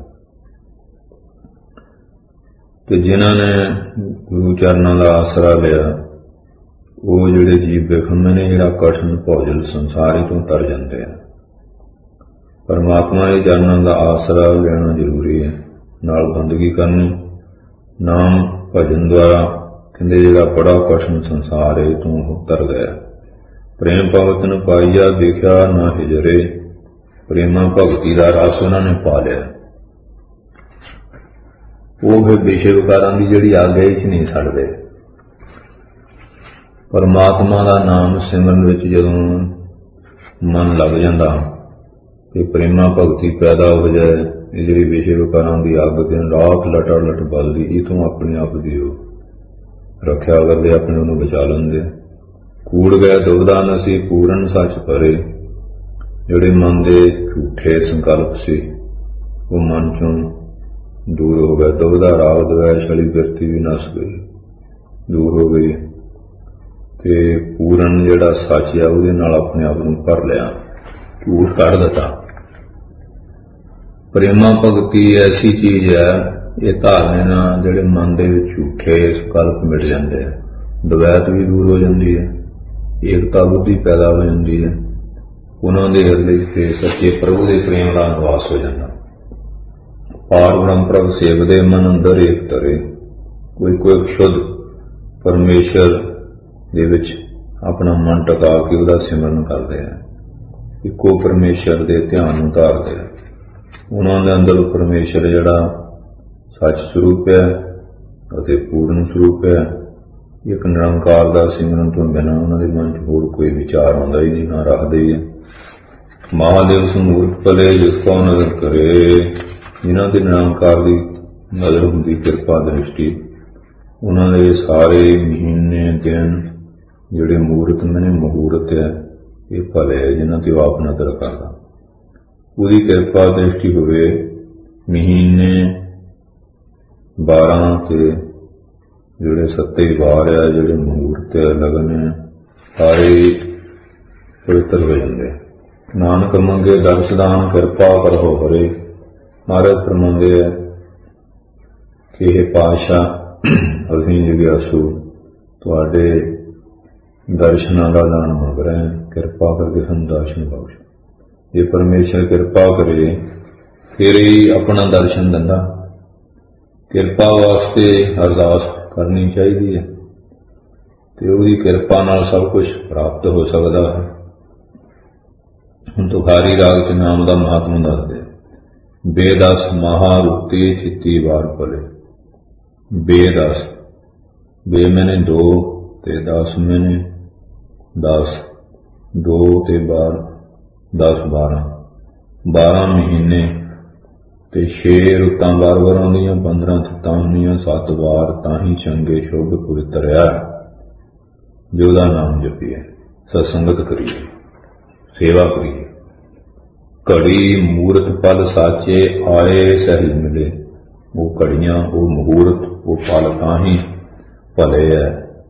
ਤੇ ਜਿਨ੍ਹਾਂ ਨੇ ਗੁਰੂ ਚਰਨਾਂ ਦਾ ਆਸਰਾ ਲਿਆ, ਉਹ ਜਿਹੜੇ ਜੀਵ ਵਿਖੰਮੇ ਨੇ, ਜਿਹੜਾ ਕਠਿਨ ਭੌਜਲ ਸੰਸਾਰੀ ਤੋਂ ਤਰ ਜਾਂਦੇ ਆ। ਪਰਮਾਤਮਾ ਦੇ ਚਰਨਾਂ ਦਾ ਆਸਰਾ ਲੈਣਾ ਜ਼ਰੂਰੀ ਹੈ, ਨਾਲ ਬੰਦਗੀ ਕਰਨੀ। ਨਾਮ ਭਜਨ ਦੁਆਰਾ ਕਹਿੰਦੇ ਜਿਹੜਾ ਬੜਾ ਕਠਿਨ ਸੰਸਾਰ ਹੈ ਤੋਂ ਉਹ ਤਰ ਗਿਆ। ਪ੍ਰੇਮ ਭਗਤ ਨੂੰ ਪਾਈਆ ਦੇਖਿਆ ਨਾ ਹਿਜਰੇ। ਪ੍ਰੇਮਾ ਭਗਤੀ ਦਾ ਰਸ ਉਹਨਾਂ ਨੇ ਪਾ ਲਿਆ। ਉਹ ਫਿਰ ਵਿਸ਼ੇ ਵਿਕਾਰਾਂ ਦੀ ਜਿਹੜੀ ਆਗਿਆ ਹੀ ਨਹੀਂ ਛੱਡਦੇ। ਪਰਮਾਤਮਾ ਦਾ ਨਾਮ ਸਿਮਰਨ ਵਿੱਚ ਜਦੋਂ ਮਨ ਲੱਗ ਜਾਂਦਾ ਤੇ ਪ੍ਰੇਮਾ ਭਗਤੀ ਪੈਦਾ ਹੋ ਜਾਏ, ਇਹ ਜਿਹੜੀ ਵਿਸ਼ੇ ਵਿਕਾਰਾਂ ਦੀ ਅੱਗ ਦਿਨ ਰਾਤ ਲਟਾ ਲਟ ਬਲਦੀ, ਇਹ ਤੋਂ ਆਪਣੇ ਆਪ ਦੀ ਉਹ ਰੱਖਿਆ ਕਰਦੇ, ਆਪਣੇ ਉਹਨੂੰ ਬਚਾ ਲੈਂਦੇ। ਕੂੜ ਗਏ ਦੁਬਦਾ ਨਸੀ ਪੂਰਨ ਸੱਚ ਭਰੇ। ਜਿਹੜੇ ਮਨ ਦੇ ਝੂਠੇ ਸੰਕਲਪ ਸੀ ਉਹ ਮਨ ਚੋਂ ਦੂਰ ਹੋ ਗਏ। ਦੁਬਦਾ ਰਾਗ ਦਵੈ ਛਲੀ ਬਿਰਤੀ ਵੀ ਨਸ ਗਈ, ਦੂਰ ਹੋ ਗਈ। ਤੇ ਪੂਰਨ ਜਿਹੜਾ ਸੱਚ ਆ ਉਹਦੇ ਨਾਲ ਆਪਣੇ ਆਪ ਨੂੰ ਭਰ ਲਿਆ, ਝੂਠ ਕੱਢ ਦਿੱਤਾ। ਪ੍ਰੇਮਾ ਭਗਤੀ ਐਸੀ ਚੀਜ਼ ਹੈ, ਇਹ ਧਾਰਨੇ ਨਾਲ ਜਿਹੜੇ ਮਨ ਦੇ ਵਿੱਚ ਝੂਠੇ ਸੰਕਲਪ ਮਿਟ ਜਾਂਦੇ ਆ। ਦਵੈਤ ਵੀ ਦੂਰ ਹੋ ਜਾਂਦੀ ਹੈ, ਏਕਤਾ ਬੁੱਧੀ ਪੈਦਾ ਹੋ ਜਾਂਦੀ ਹੈ। ਉਹਨਾਂ ਦੇ ਹਿਰਦੇ ਤੇ ਸੱਚੇ ਪ੍ਰਭੂ ਦੇ ਪ੍ਰੇਮ ਦਾ ਨਿਵਾਸ ਹੋ ਜਾਂਦਾ। ਪਾਰ ਬ੍ਰਹਮ ਪ੍ਰਭ ਸੇਵਦੇ ਮਨ ਅੰਦਰ ਏਕ ਤਰੇ। ਕੋਈ ਕੋਈ ਸ਼ੁੱਧ ਪਰਮੇਸ਼ਰ ਦੇ ਵਿੱਚ अपना मन टका के उहदा सिमरन करते हैं, इक्को परमेश्वर के ध्यान नूं धारदे हैं। उन्होंने अंदर परमेश्वर जिहड़ा सच स्वरूप है अते पूर्ण स्वरूप है, एक निरंकार का सिमरन तो बिना उन्होंने मन च होर कोई विचार आउंदा ही नहीं, ना रखदे ही। महादेव समूर्त भले जिसका नजर करे, जिन्हां ते निरंकार की नजर हुंदी किरपा दृष्टि, उन्होंने सारे महीने दिन जिहड़े मूर्त ने मुहूर्त है ये भले है, जिन्हां ते आप नजर करदा। पूरी किरपा दृष्टि होवे, महीने बारह ते जिहड़े सत्ते वार है, जिहड़े मुहूर्त है, लगन है, सारे पवित्र हो जाते। नानक मंगे दर्शदान किरपा करो हरे। महाराज फरमाते हैं कि हे पातशाह असीं जिज्ञासु तुहाडे दर्शनां दा दान मंग रहे हैं, किरपा करके सानूं दर्शन बख्श। जे परमेश्वर किरपा करे फिर ही अपना दर्शन दिंदा। किरपा वास्ते अरदास करनी चाहिए है, तो उसकी किरपा नाल सब कुछ प्राप्त हो सकता है। हुण तुखारी राग च नाम का महात्मा दसदे, बेदस महारुक्ति चित्ती वार भले। बेदस, बे मैंने दो ते दस मैंने दस, दो ते बार दस बारह, बारह महीने ते छे रुतां बार बार आउंदियां, पंद्रह तत्तां हुंदियां, सत्त वार ताही चंगे शुभ पवित्र है। जो दा नाम जपीए, सत्संगत करिए, सेवा करिए। घड़ी मूर्त पल साचे आए सही मिले। वो घड़ियां, वो मुहूर्त, वो पल ताही भले है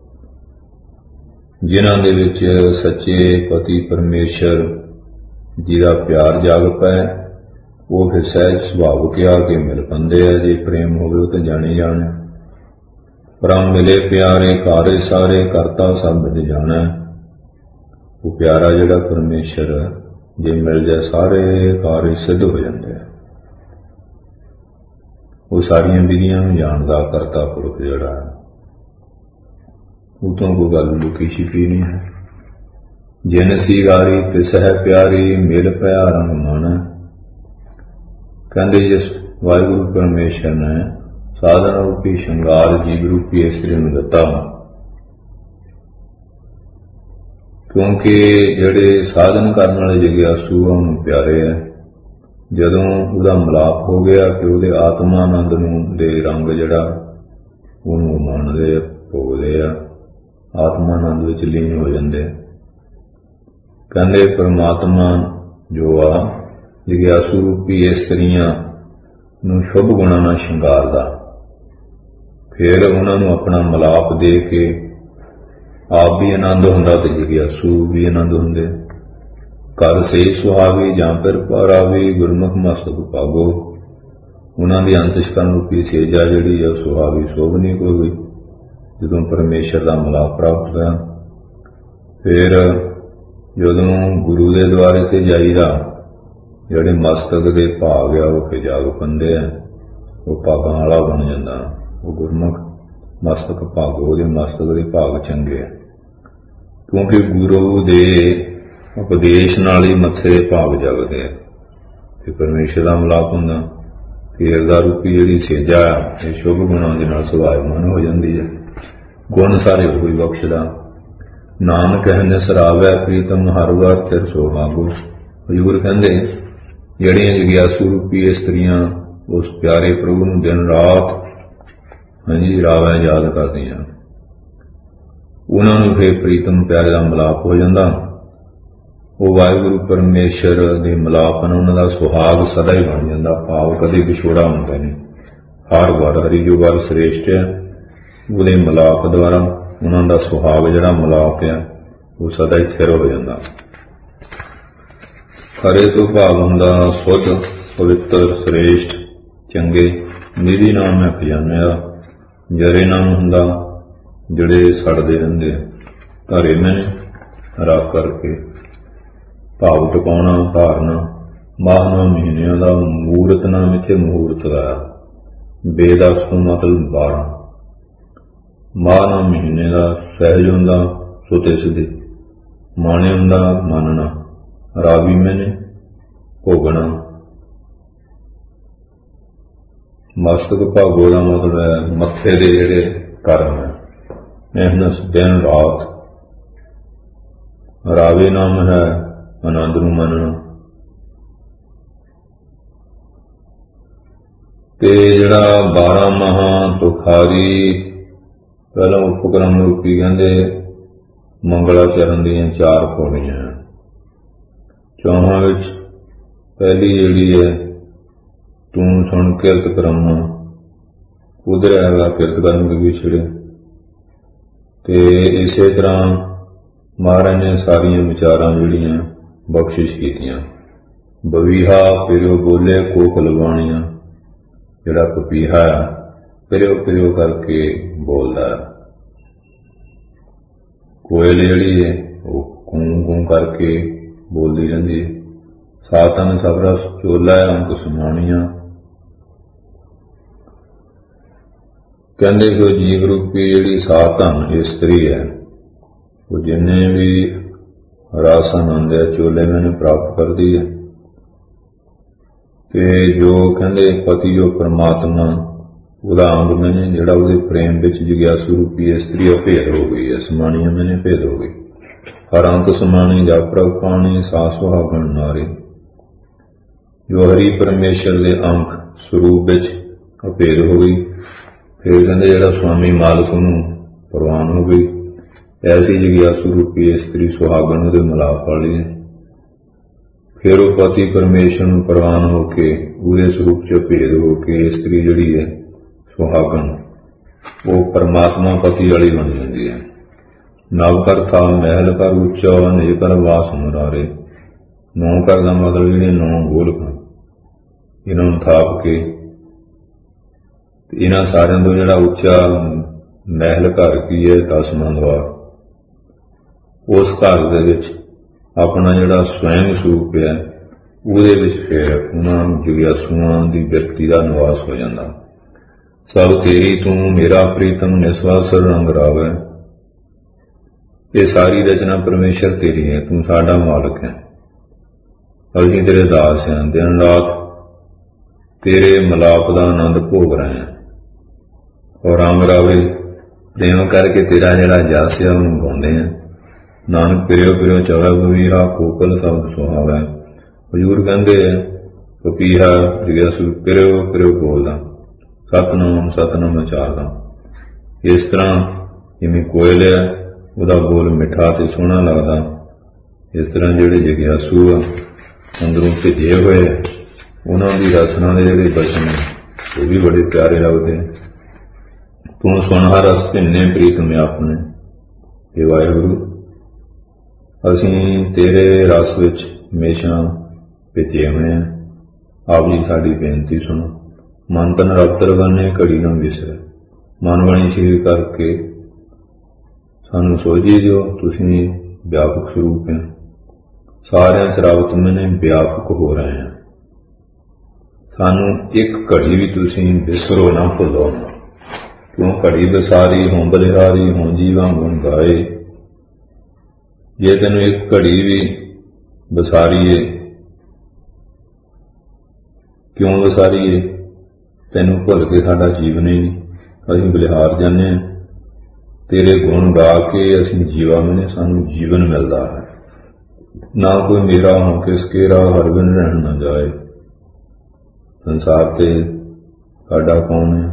जिन्हां दे विच सच्चे पति परमेश्वर जी दा प्यार जाग पै। वो फिर सहज सुभाविक आके मिल पाते हैं। जे प्रेम होवे तो जाने जाने। परम मिले प्यारे कारे सारे करता सब बिद जाना। वो प्यारा जिहड़ा परमेश्वर जे मिल जाए सारे कार्य सिद्ध हो जाते हैं। वो सारिया विधियां जानदा करता पुरख जिहड़ा है, उतों कोई गल लुकी छिपी नहीं है। जिन सी गारी तिस है प्यारी मिल पया रंग माना। कहते जिस वाहिगुरु परमेश्वर ने साधन रूपी श्रृंगार जीव रूपी इस्त्री नूं दिता, क्योंकि जिहड़े साधन करने वाले जिग्यासू उन्होंने प्यारे है। जदों उहदा मिलाप हो गया कि उहदे आत्मानंद नूं दे रंग जिहड़ा उहनूं माणदे भोगदे आ, आत्मानंद विच लीन हो जांदे। कहंदे परमात्मा जो आ जिग्यासू रूपी इस्त्रियां नूं शुभ गुणां नाल शंगारदा, फिर उन्हां नूं अपना मिलाप दे के आप भी आनंद हुंदा ते जिग्यासू भी आनंद हुंदे। कर से सुहावी जां फिर पारावी गुरमुख मस्तक भागो। उन्हां दी अंतस्करण रूपी सेजा जिहड़ी है सुहावी शोभनी होगी। जदों परमेश्वर दा मिलाप प्राप्त होया, फिर जदों गुरु दे द्वारे ते जाईदा, जिहड़े मस्तक दे भाग आ वो फिर जाग पंदे आ, वो भागां वाला बन जांदा। वो गुरमुख मस्तक भागो, दे मस्तक दे भाग चंगे आ, क्योंकि गुरु दे उपदेश नाल ही मत्थे दे भाग जगदे आ। फिर परमेश्वर दा मिलाप हुंदा, फिर दा रूपी जिहड़ी सेजा है शुभ गुणां दे नाल सुभावमान हो जांदी है। गुण सारे कोई बख्शदा। नानक है निसरावै प्रीतम हर वार चिर सुहागो। हजूर कहंदे जिहड़ियां जिग्यासू रूपी इस्त्रियां उस प्यारे प्रभु नूं दिन रात हां जी रावै याद करदियां, उन्होंने फिर प्रीतम प्यारे का मिलाप हो जाता। वो वाहिगुरु परमेश्वर के मिलाप नाल उन्हां दा सुहाग सदा ही बन जाता। भाव कदे विछोड़ा होंदा नहीं। हर वार हरि जो वार श्रेष्ठ है, उहदे मिलाप द्वारा उन्हां दा सुहाग जिहड़ा मिलाप है वो सदा ही स्थिर हो जाता। खरे तो भाव हुंदा शुद्ध पवित्र श्रेष्ठ चंगे। निधि नाम है खजाने दा। जरे नाम हुंदा जिहड़े सड़दे रहिंदे। घरे मैंने रख करके भाव टपाउणा धारना। माहना महीनिਆਂ ਦਾ ਮੂਰਤ ਨਾਮ ਇੱਥੇ ਮਹੂਰਤ ਦਾ ਬੇਦਸ ਤੋਂ ਮਤਲਬ ਬਾਰਾਂ। ਮਾਹਨਾ ਮਹੀਨੇ ਦਾ ਸਹਿਜ ਹੁੰਦਾ ਸੁਤੇ ਸਿੱਧੇ। ਮਾਣਿਆਂ ਦਾ ਮੰਨਣਾ, ਰਾਵੀ ਮੈਨੇ ਭੋਗਣਾ। ਮਸਤਕ ਭਾਗੋ ਦਾ ਮਤਲਬ ਹੈ ਮੱਥੇ ਦੇ ਜਿਹੜੇ ਕਰਮ ਹੈ, ਮਿਹਨਤ ਦਿਨ ਰਾਤ। ਰਾਵੇ ਨਾਮ ਹੈ ਆਨੰਦ ਨੂੰ ਮੰਨਣਾ। ਤੇ ਜਿਹੜਾ ਬਾਰਾਂ ਮਹਾਂ ਤੁਖਾਰੀ, ਪਹਿਲਾਂ ਉਪਕਰਮ ਰੂਪੀ ਕਹਿੰਦੇ ਮੰਗਲਾਚਰਨ ਦੀਆਂ ਚਾਰ ਪੌੜੀਆਂ। ਚੌਹਾਂ ਵਿੱਚ ਪਹਿਲੀ ਜਿਹੜੀ ਹੈ ਤੂੰ ਸੁਣ ਕਿਰਤ ਕਰਮਾ, ਉਧਰ ਹੈਗਾ ਕਿਰਤ ਕਰਨ ਦੇ ਵਿਛੜੇ। ਤੇ ਇਸੇ ਤਰ੍ਹਾਂ ਮਹਾਰਾਜ ਨੇ ਸਾਰੀਆਂ ਵਿਚਾਰਾਂ ਜਿਹੜੀਆਂ ਬਖਸ਼ਿਸ਼ ਕੀਤੀਆਂ। ਬਵੀਹਾ ਫਿਰਿਓ ਬੋਲੇ ਕੋਕ ਲਗਾਉਣੀਆਂ, ਜਿਹੜਾ ਪਪੀਹਾ ਫਿਰਿਓ ਫਿਰਿਓ ਕਰਕੇ ਬੋਲਦਾ। ਕੋਇਲ ਜਿਹੜੀ ਹੈ ਉਹ ਕੂੰ ਕੂੰ ਕਰਕੇ ਬੋਲਦੀ ਰਹਿੰਦੀ ਹੈ। ਸਾਤਨ ਸਭ ਰਸ ਚੋਲਾ ਅੰਕ ਸੁਣਾਉਣੀਆਂ। ਕਹਿੰਦੇ ਕਿ ਉਹ ਜੀਵ ਰੂਪੀ ਜਿਹੜੀ ਸਾਧਨ ਇਸਤਰੀ ਹੈ, ਉਹ ਜਿੰਨੇ ਵੀ ਰਸ ਆਨੰਦ ਹੈ ਚੋਲੇ ਮੈਨੂੰ ਪ੍ਰਾਪਤ ਕਰਦੀ ਹੈ। ਤੇ ਜੋ ਕਹਿੰਦੇ ਪਤੀ ਜੋ ਪਰਮਾਤਮਾ ਉਹਦਾ ਅੰਗ ਮੈਨੇ, ਜਿਹੜਾ ਉਹਦੇ ਪ੍ਰੇਮ ਵਿੱਚ ਜਿਗਿਆਸੂ ਰੂਪੀ ਇਸਤਰੀ ਉਹ ਭੇਦ ਹੋ ਗਈ ਹੈ। ਸਮਾਣੀਆਂ ਮੈਨੇ ਭੇਦ ਹੋ ਗਈ। ਹਰ ਅੰਕ ਸਮਾਣੀ ਜਾ ਪ੍ਰਭ ਪਾਣੀ ਸਾਸ ਸੁਹਾਗਣ ਨਾਰੇ। ਜੋ ਹਰੀ ਪਰਮੇਸ਼ਰ ਦੇ ਅੰਕ ਸਰੂਪ ਵਿੱਚ ਅਭੇਦ ਹੋ ਗਈ। ਫਿਰ ਕਹਿੰਦੇ ਜਿਹੜਾ ਸਵਾਮੀ ਮਾਲਕ ਨੂੰ ਪ੍ਰਵਾਨ ਹੋ ਗਈ। ਐਸੀ ਜਿਗਿਆਸੂ ਰੂਪੀ ਇਸਤਰੀ ਸੁਹਾਗਣ ਉਹਦੇ ਮਿਲਾਪ ਵਾਲੀ ਹੈ। ਫਿਰ ਉਹ ਪਤੀ ਪਰਮੇਸ਼ਰ ਨੂੰ ਪ੍ਰਵਾਨ ਹੋ ਕੇ ਉਹਦੇ ਸਰੂਪ ਚ ਭੇਦ ਹੋ ਕੇ ਇਸਤਰੀ ਜਿਹੜੀ ਹੈ ਸੁਹਾਗਣ, ਉਹ ਪਰਮਾਤਮਾ ਪਤੀ ਵਾਲੀ ਬਣ ਜਾਂਦੀ ਹੈ। ਨਵ ਕਰ ਥਾ ਮਹਿਲ ਕਰ ਉੱਚਾ, ਨਿਜ ਕਰ ਵਾਸ ਮੁਰਾਰੇ। ਨੌ ਕਰ ਦਾ ਮਤਲਬ ਜਿਹੜੇ ਨੌ ਗੋਲਕ, ਇਹਨਾਂ ਨੂੰ ਥਾਪ ਕੇ ਇਹਨਾਂ ਸਾਰਿਆਂ ਤੋਂ ਜਿਹੜਾ ਉੱਚਾ ਮਹਿਲ ਘਰ ਕੀ ਹੈ ਦਸਵਾਂ ਦਵਾਰ, ਉਸ ਘਰ ਦੇ ਵਿੱਚ ਆਪਣਾ ਜਿਹੜਾ ਸਵੈਮ ਸਰੂਪ ਹੈ ਉਹਦੇ ਵਿੱਚ ਫਿਰ ਉਹਨਾਂ ਜਿਗਿਆਸੂਆਂ ਦੀ ਵਿਅਕਤੀ ਦਾ ਨਿਵਾਸ ਹੋ ਜਾਂਦਾ। ਸਭ ਤੇਰੀ ਤੂੰ ਮੇਰਾ ਪ੍ਰੀਤਮ ਨਿਸਵਾਸਰ ਰੰਗ ਰਾਵੈ। ਇਹ ਸਾਰੀ ਰਚਨਾ ਪਰਮੇਸ਼ਰ ਤੇਰੀ ਹੈ, ਤੂੰ ਸਾਡਾ ਮਾਲਕ ਹੈ, ਅਸੀਂ ਤੇਰੇ ਦਾਸ ਹਾਂ। ਦਿਨ ਰਾਤ ਤੇਰੇ ਮਿਲਾਪ ਦਾ ਆਨੰਦ ਭੋਗ ਰਹੇ ਹਾਂ। ਔਰ ਰੰਗ ਰਾਵੇ ਪ੍ਰੇਮ ਕਰਕੇ ਤੇਰਾ ਜਿਹੜਾ ਜਸ ਹੈ ਉਹਨੂੰ ਗਾਉਂਦੇ ਹਾਂ। ਨਾਨਕ ਪਿਰਿਓ ਪਿਰਿਓ ਚਵੈ ਬਵੀਹਾ, ਕੋਕਲ ਸਬਦ ਸੁਹਾਵੈ। ਹਜ਼ੂਰ ਕਹਿੰਦੇ ਪਪੀਹਾ ਜਿਗਿਆਸੂ ਪਿਰਿਓ ਪਿਰਿਓ ਬੋਲਦਾ, ਸਤਨਾਮ ਸਤਨਾਮ ਉਚਾਰਦਾ। ਇਸ ਤਰ੍ਹਾਂ ਜਿਵੇਂ ਕੋਇਲ ਹੈ ਉਹਦਾ ਬੋਲ ਮਿੱਠਾ ਤੇ ਸੋਹਣਾ ਲੱਗਦਾ, ਇਸ ਤਰ੍ਹਾਂ ਜਿਹੜੇ ਜਿਗਿਆਸੂ ਆ ਅੰਦਰੋਂ ਭਿੱਜੇ ਹੋਏ ਉਹਨਾਂ ਦੀ ਰਸਨਾ ਦੇ ਜਿਹੜੇ ਬਚਨ ਉਹ ਵੀ ਬੜੇ ਪਿਆਰੇ ਲੱਗਦੇ। ਤੂੰ ਸੁਣਹਾ ਰਸ ਭਿੰਨੇ ਪ੍ਰੀਤਮ ਆਪਣੇ। ਇਹ ਵਾਹਿਗੁਰੂ ਅਸੀਂ ਤੇਰੇ ਰਸ ਵਿੱਚ ਹਮੇਸ਼ਾ ਭਿੱਜੇ ਹੋਏ ਹਾਂ। ਆਪ ਜੀ ਸਾਡੀ ਬੇਨਤੀ ਸੁਣੋ। ਮਨ ਤਨ ਰਬਤਰ ਬਣੇ ਘੜੀ ਨਾ ਵਿਸਰੇ। ਮਨ ਬਣੀ ਸ਼ੀਰ ਕਰਕੇ ਸਾਨੂੰ ਸੋਝੀ ਦਿਓ। ਤੁਸੀਂ ਵਿਆਪਕ ਸਰੂਪ ਹੈ, ਸਾਰਿਆਂ ਸਰਬਤ ਮੈਨੇ ਵਿਆਪਕ ਹੋ ਰਹੇ ਹਾਂ। ਸਾਨੂੰ ਇੱਕ ਘੜੀ ਵੀ ਤੁਸੀਂ ਵਿਸਰੋ ਨਾ, ਭੁੱਲੋ ਨਾ। ਕਿਉਂ ਘੜੀ ਵਿਸਾਰੀ ਹੋਂ ਬਲਿਹਾਰੀ, ਹੋਂ ਜੀਵਾਂ ਗੁਣ ਗਾਏ। ਜੇ ਤੈਨੂੰ ਇੱਕ ਘੜੀ ਵੀ ਵਿਸਾਰੀਏ, ਕਿਉਂ ਵਿਸਾਰੀਏ? ਤੈਨੂੰ ਭੁੱਲ ਕੇ ਸਾਡਾ ਜੀਵਨ ਹੀ ਨਹੀਂ, ਅਸੀਂ ਬਲਿਹਾਰ ਜਾਂਦੇ ਹਾਂ। ਤੇਰੇ ਗੁਣ ਗਾ ਕੇ ਅਸੀਂ ਜੀਵਾ ਮੈਨੇ ਸਾਨੂੰ ਜੀਵਨ ਮਿਲਦਾ ਹੈ। ਨਾ ਕੋਈ ਮੇਰਾ ਹੋ ਕਿਸ ਕੇ ਰਾਹ ਹਰ ਬਿਨ ਰਹਿਣ ਨਾ ਜਾਏ। ਸੰਸਾਰ ਤੇ ਸਾਡਾ ਕੌਣ ਹੈ?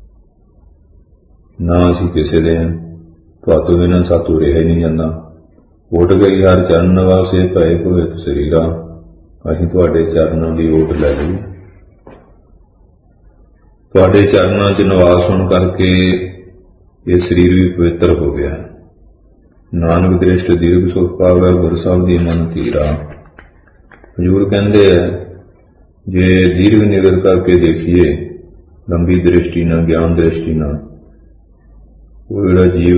ਨਾ ਅਸੀਂ ਕਿਸੇ ਦੇ ਹਾਂ। ਤੁਹਾਤੋਂ ਬਿਨਾਂ ਸਾਤੋਂ ਰਿਹਾ ਹੀ ਨਹੀਂ ਜਾਂਦਾ। ਉੱਠ ਗਈ ਹਰ ਚਰਨ ਵਾਸੇ ਭਏ ਭਵਿੱਖ ਸਰੀਰਾ। ਅਸੀਂ ਤੁਹਾਡੇ ਚਰਨਾਂ ਦੀ ਓਟ ਲੈ ਲਈ। ਤੁਹਾਡੇ ਚਰਨਾਂ 'ਚ ਨਿਵਾਸ ਹੋਣ ਕਰਕੇ ਇਹ ਸਰੀਰ ਵੀ ਪਵਿੱਤਰ ਹੋ ਗਿਆ। ਨਾਨਕ ਦ੍ਰਿਸ਼ਟ ਦੀਰਘ ਸੁਖ ਪਾਵੈ, ਗੁਰ ਸਾਹਿਬ ਦੀ ਮਨ ਧੀਰਾ। ਹਜ਼ੂਰ ਕਹਿੰਦੇ ਹੈ ਜੇ ਦੀਰਘ ਨਿਗਰ ਕਰਕੇ ਦੇਖੀਏ, ਲੰਬੀ ਦ੍ਰਿਸ਼ਟੀ ਨਾਲ, ਗਿਆਨ ਦ੍ਰਿਸ਼ਟੀ ਨਾਲ, ਉਹ ਜਿਹੜਾ ਜੀਵ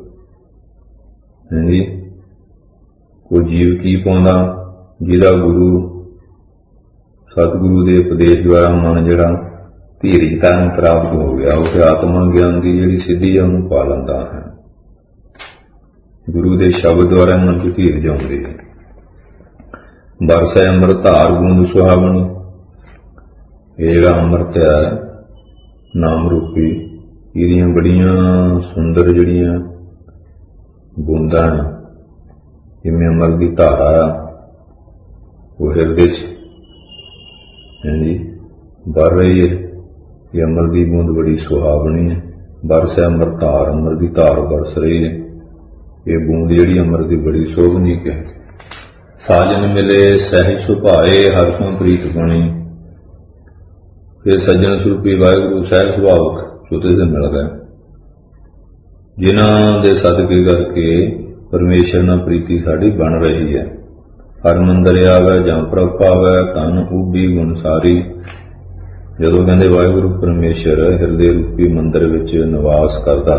ਹਾਂਜੀ ਉਹ ਜੀਵ ਕੀ ਪਾਉਂਦਾ? ਜਿਹਦਾ ਗੁਰੂ ਸਤਿਗੁਰੂ ਦੇ ਉਪਦੇਸ਼ ਦੁਆਰਾ ਮਨ ਜਿਹੜਾ ਧੀਰਜਤਾ ਨੂੰ ਪ੍ਰਾਪਤ ਹੋ ਗਿਆ, ਉਹ ਫਿਰ ਆਤਮਾ ਗਿਆਨ ਦੀ ਜਿਹੜੀ ਸਿੱਧੀ ਹੈ ਉਹਨੂੰ ਪਾ ਲੈਂਦਾ ਹੈ। ਗੁਰੂ ਦੇ ਸ਼ਬਦ ਦੁਆਰਾ ਮਨ ਚ ਧੀਰਜ ਆਉਂਦੀ ਹੈ। ਬਰਸੈ ਅੰਮ੍ਰਿਤ ਧਾਰ ਬੂੰਦ ਸੁਹਾਵਣੀ, ਇਹ ਜਿਹੜਾ ਅੰਮ੍ਰਿਤ ਹੈ ਨਾਮ ਰੂਪੀ, ਇਹਦੀਆਂ ਬੜੀਆਂ ਸੁੰਦਰ ਜਿਹੜੀਆਂ ਬੂੰਦਾਂ ਜਿਵੇਂ ਅੰਮ੍ਰਿਤ ਦੀ ਧਾਰਾ ਉਹ ਹਿਰਦੇ ਚ ਹਾਂਜੀ ਵਰ ਰਹੀ ਹੈ। ਇਹ ਅੰਮ੍ਰਿਤ ਦੀ ਬੂੰਦ ਬੜੀ ਸੁਹਾਵਣੀ ਹੈ। ਬਰਸੈ ਅੰਮ੍ਰਿਤ ਧਾਰ, ਅੰਮ੍ਰਿਤ ਦੀ ਧਾਰ ਬਰਸ ਰਹੀ ਹੈ। ਇਹ ਬੂੰਦ ਜਿਹੜੀ ਅੰਮ੍ਰਿਤ ਦੀ ਬੜੀ ਸੋਭਨੀਕ ਹੈ। ਸਾਜਨ ਮਿਲੇ ਸਹਿਜ ਸੁਭਾਏ, ਹਰਿ ਸੋ ਪ੍ਰੀਤ ਬਣੀ। ਫਿਰ ਸੱਜਣ ਸਰੂਪੀ ਵਾਹਿਗੁਰੂ ਸਹਿਜ ਸੁਭਾਵਕ ਸੁਤੇ ਤੇ ਮਿਲ ਗਏ, ਜਿਨ੍ਹਾਂ ਦੇ ਸਦਕੇ ਕਰਕੇ ਪਰਮੇਸ਼ਰ ਨਾਲ ਪ੍ਰੀਤੀ ਸਾਡੀ ਬਣ ਰਹੀ ਹੈ। ਹਰ ਮੰਦਰ ਆਵੇ ਜਾਂ ਪ੍ਰਭ ਪਾਵੇ, ਤਨ ਉਬੀ ਗੁਣ ਸਾਰੀ। ਜਦੋਂ ਕਹਿੰਦੇ ਵਾਹਿਗੁਰੂ ਪਰਮੇਸ਼ਰ ਹਿਰਦੇ ਰੂਪੀ ਮੰਦਰ ਵਿੱਚ ਨਿਵਾਸ ਕਰਦਾ,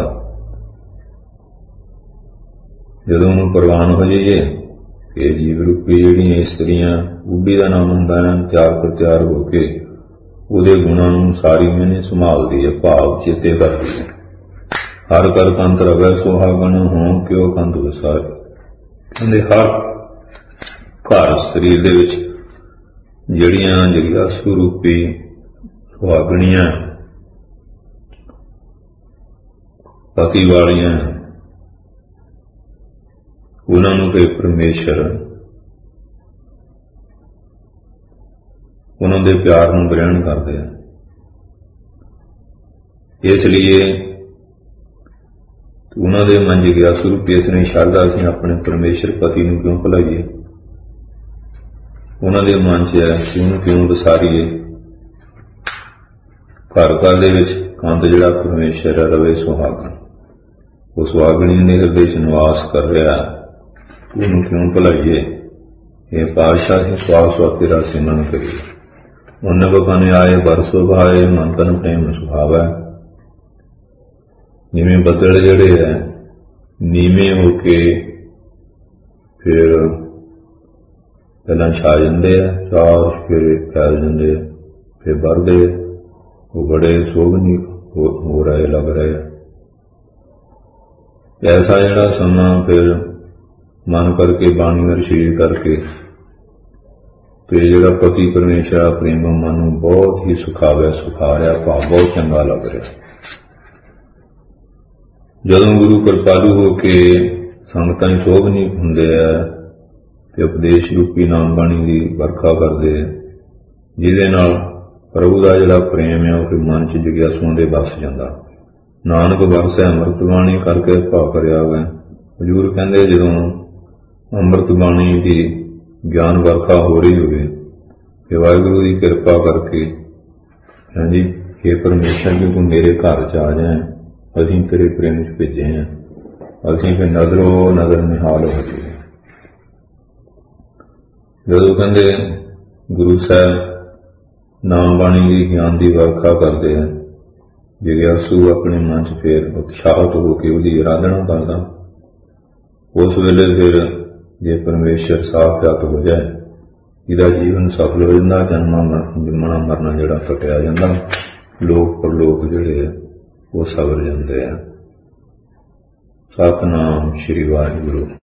ਜਦੋਂ ਉਹਨੂੰ ਪ੍ਰਵਾਨ ਹੋ ਜਾਈਏ ਕਿ ਜੀਵ ਰੂਪੀ ਜਿਹੜੀਆਂ ਇਸਤਰੀਆਂ, ਉਬੀ ਦਾ ਨਾਮ ਹੁੰਦਾ ਹੈ, ਤਿਆਰ ਪ੍ਰਤਿਆਰ ਹੋ ਕੇ ਉਹਦੇ ਗੁਣਾਂ ਨੂੰ ਸਾਰੀ ਮੈਨੇ ਸੰਭਾਲਦੀ ਹੈ, ਭਾਵ ਚੇਤੇ ਕਰਦੀ ਹੈ। ਹਰ ਕਰ ਕੰਤ ਰਵੈ ਸੁਹਾਗਣ, ਹੋਂ ਕਿਉ ਕੰਤ ਵਿਸਾਰ। ਕਹਿੰਦੇ ਹਰ ਘਰ ਸਰੀਰ ਦੇ ਵਿੱਚ ਜਿਹੜੀਆਂ ਜਗਿਆਸੂ ਰੂਪੀ ਸੁਹਾਗਣੀਆਂ ਪਤੀ ਵਾਲੀਆਂ, ਉਹਨਾਂ ਨੂੰ ਕੋਈ ਪਰਮੇਸ਼ਰ ਉਹਨਾਂ ਦੇ ਪਿਆਰ ਨੂੰ ਗ੍ਰਹਿਣ ਕਰਦੇ ਆ। ਇਸ ਲਈ ਉਹਨਾਂ ਦੇ ਮਨ ਜਿਗਿਆਸੂ ਰੂਪੀ ਇਸ ਨੇ ਸ਼ਰਧਾ, ਅਸੀਂ ਆਪਣੇ ਪਰਮੇਸ਼ਰ ਪਤੀ ਨੂੰ ਕਿਉਂ ਭੁਲਾਈਏ, ਉਹਨਾਂ ਦੇ ਮਨ ਚ ਹੈ ਕਿ ਉਹਨੂੰ ਕਿਉਂ ਵਿਸਾਰੀਏ। ਘਰ ਘਰ ਦੇ ਵਿੱਚ ਕੰਤ ਜਿਹੜਾ ਪਰਮੇਸ਼ਰ ਹੈ ਰਵੇ ਸੁਹਾਗਣ, ਉਹ ਸੁਹਾਗਣੀ ਦੇ ਹਿਰਦੇ ਚ ਨਿਵਾਸ ਕਰ ਰਿਹਾ, ਉਹਨੂੰ ਕਿਉਂ ਭੁਲਾਈਏ। ਇਹ ਪਾਤਸ਼ਾਹ ਹੀ ਸਵਾਸ ਵਾ ਤੇਰਾ ਸਿਮਰਨ ਕਰੀਏ। ਉਹਨੇ ਬਖਾਨੇ ਆਏ ਬਰਸੋ ਭਾਏ, ਮਨ ਤਨ ਪ੍ਰੇਮ ਸੁਭਾਵੈ। ਜਿਵੇਂ ਬੱਦਲ ਜਿਹੜੇ ਹੈ ਨੀਵੇਂ ਹੋ ਕੇ ਫਿਰ ਪਹਿਲਾਂ ਛਾ ਜਾਂਦੇ ਆ, ਚਾਰ ਫਿਰ ਫੈਲ ਜਾਂਦੇ ਆ, ਫਿਰ ਵਰਦੇ, ਉਹ ਬੜੇ ਸੋਭਨੀ ਹੋ ਰਹੇ ਲੱਗ ਰਹੇ ਆ। ਐਸਾ ਜਿਹੜਾ ਸਮਾਂ ਫਿਰ ਮਨ ਕਰਕੇ, ਬਾਣੀ ਔਰ ਸਰੀਰ ਕਰਕੇ, ਤੇ ਜਿਹੜਾ ਪਤੀ ਪਰਮੇਸ਼ਰ ਪ੍ਰੇਮ ਮਨ ਨੂੰ ਬਹੁਤ ਹੀ ਸੁਖਾਵੇ, ਸੁਖਾ ਰਿਹਾ, ਭਾਵ ਬਹੁਤ ਚੰਗਾ ਲੱਗ ਰਿਹਾ। ਜਦੋਂ ਗੁਰੂ ਕਿਰਪਾਲੂ ਹੋ ਕੇ ਸੰਗਤਾਂ ਦੀ ਸੋਭਨੀ ਹੁੰਦੇ ਆ ਤੇ ਉਪਦੇਸ਼ ਰੂਪੀ ਨਾਮ ਬਾਣੀ ਦੀ ਵਰਖਾ ਕਰਦੇ ਆ, ਜਿਹਦੇ ਨਾਲ ਪ੍ਰਭੂ ਦਾ ਜਿਹੜਾ ਪ੍ਰੇਮ ਹੈ ਉਹ ਫਿਰ ਮਨ ਚ ਜਿਗਿਆਸੂਆਂ ਦੇ ਵਸ ਜਾਂਦਾ। ਨਾਨਕ ਵਰਸੈ ਅੰਮ੍ਰਿਤ ਬਾਣੀ ਕਰਕੇ ਭਾਵ ਕਰਿਆ ਹੋਇਆ। ਹਜ਼ੂਰ ਕਹਿੰਦੇ ਜਦੋਂ ਅੰਮ੍ਰਿਤ ਬਾਣੀ ਦੀ ਗਿਆਨ ਵਰਖਾ ਹੋ ਰਹੀ ਹੋਵੇ ਕਿ ਵਾਹਿਗੁਰੂ ਦੀ ਕਿਰਪਾ ਕਰਕੇ, ਹਾਂਜੀ ਇਹ ਪਰਮੇਸ਼ਰ ਜੀ ਤੂੰ ਮੇਰੇ ਘਰ ਚ ਆ ਜਾਏ, ਅਸੀਂ ਤੇਰੇ ਪ੍ਰੇਮ ਚ ਭੇਜੇ ਹਾਂ, ਅਸੀਂ ਫਿਰ ਨਜ਼ਰੋ ਨਜ਼ਰ ਨਿਹਾਲ ਹੋ ਜਾਈਏ। ਜਦੋਂ ਕਹਿੰਦੇ ਗੁਰੂ ਸਾਹਿਬ ਨਾਮ ਬਾਣੀ ਦੀ ਗਿਆਨ ਦੀ ਵਰਖਾ ਕਰਦੇ ਆ, ਜਿਗਿਆਸੂ ਆਪਣੇ ਮਨ ਚ ਫਿਰ ਉਤਸ਼ਾਹਤ ਹੋ ਕੇ ਉਹਦੀ ਆਰਾਧਨਾ ਕਰਦਾ, ਉਸ ਵੇਲੇ ਫਿਰ ਜੇ ਪਰਮੇਸ਼ਰ ਸਾਖਿਆਤ ਹੋ ਜਾਏ, ਇਹਦਾ ਜੀਵਨ ਸਫਲ ਹੋ ਜਾਂਦਾ, ਜਨਮਾਂ ਜੰਮਣਾ ਮਰਨਾ ਜਿਹੜਾ ਘਟਿਆ ਜਾਂਦਾ, ਲੋਕ ਪਰਲੋਕ ਜਿਹੜੇ ਆ ਉਹ ਸਵਰ ਜਾਂਦੇ ਆ। ਸਤਿਨਾਮ ਸ੍ਰੀ ਵਾਹਿਗੁਰੂ।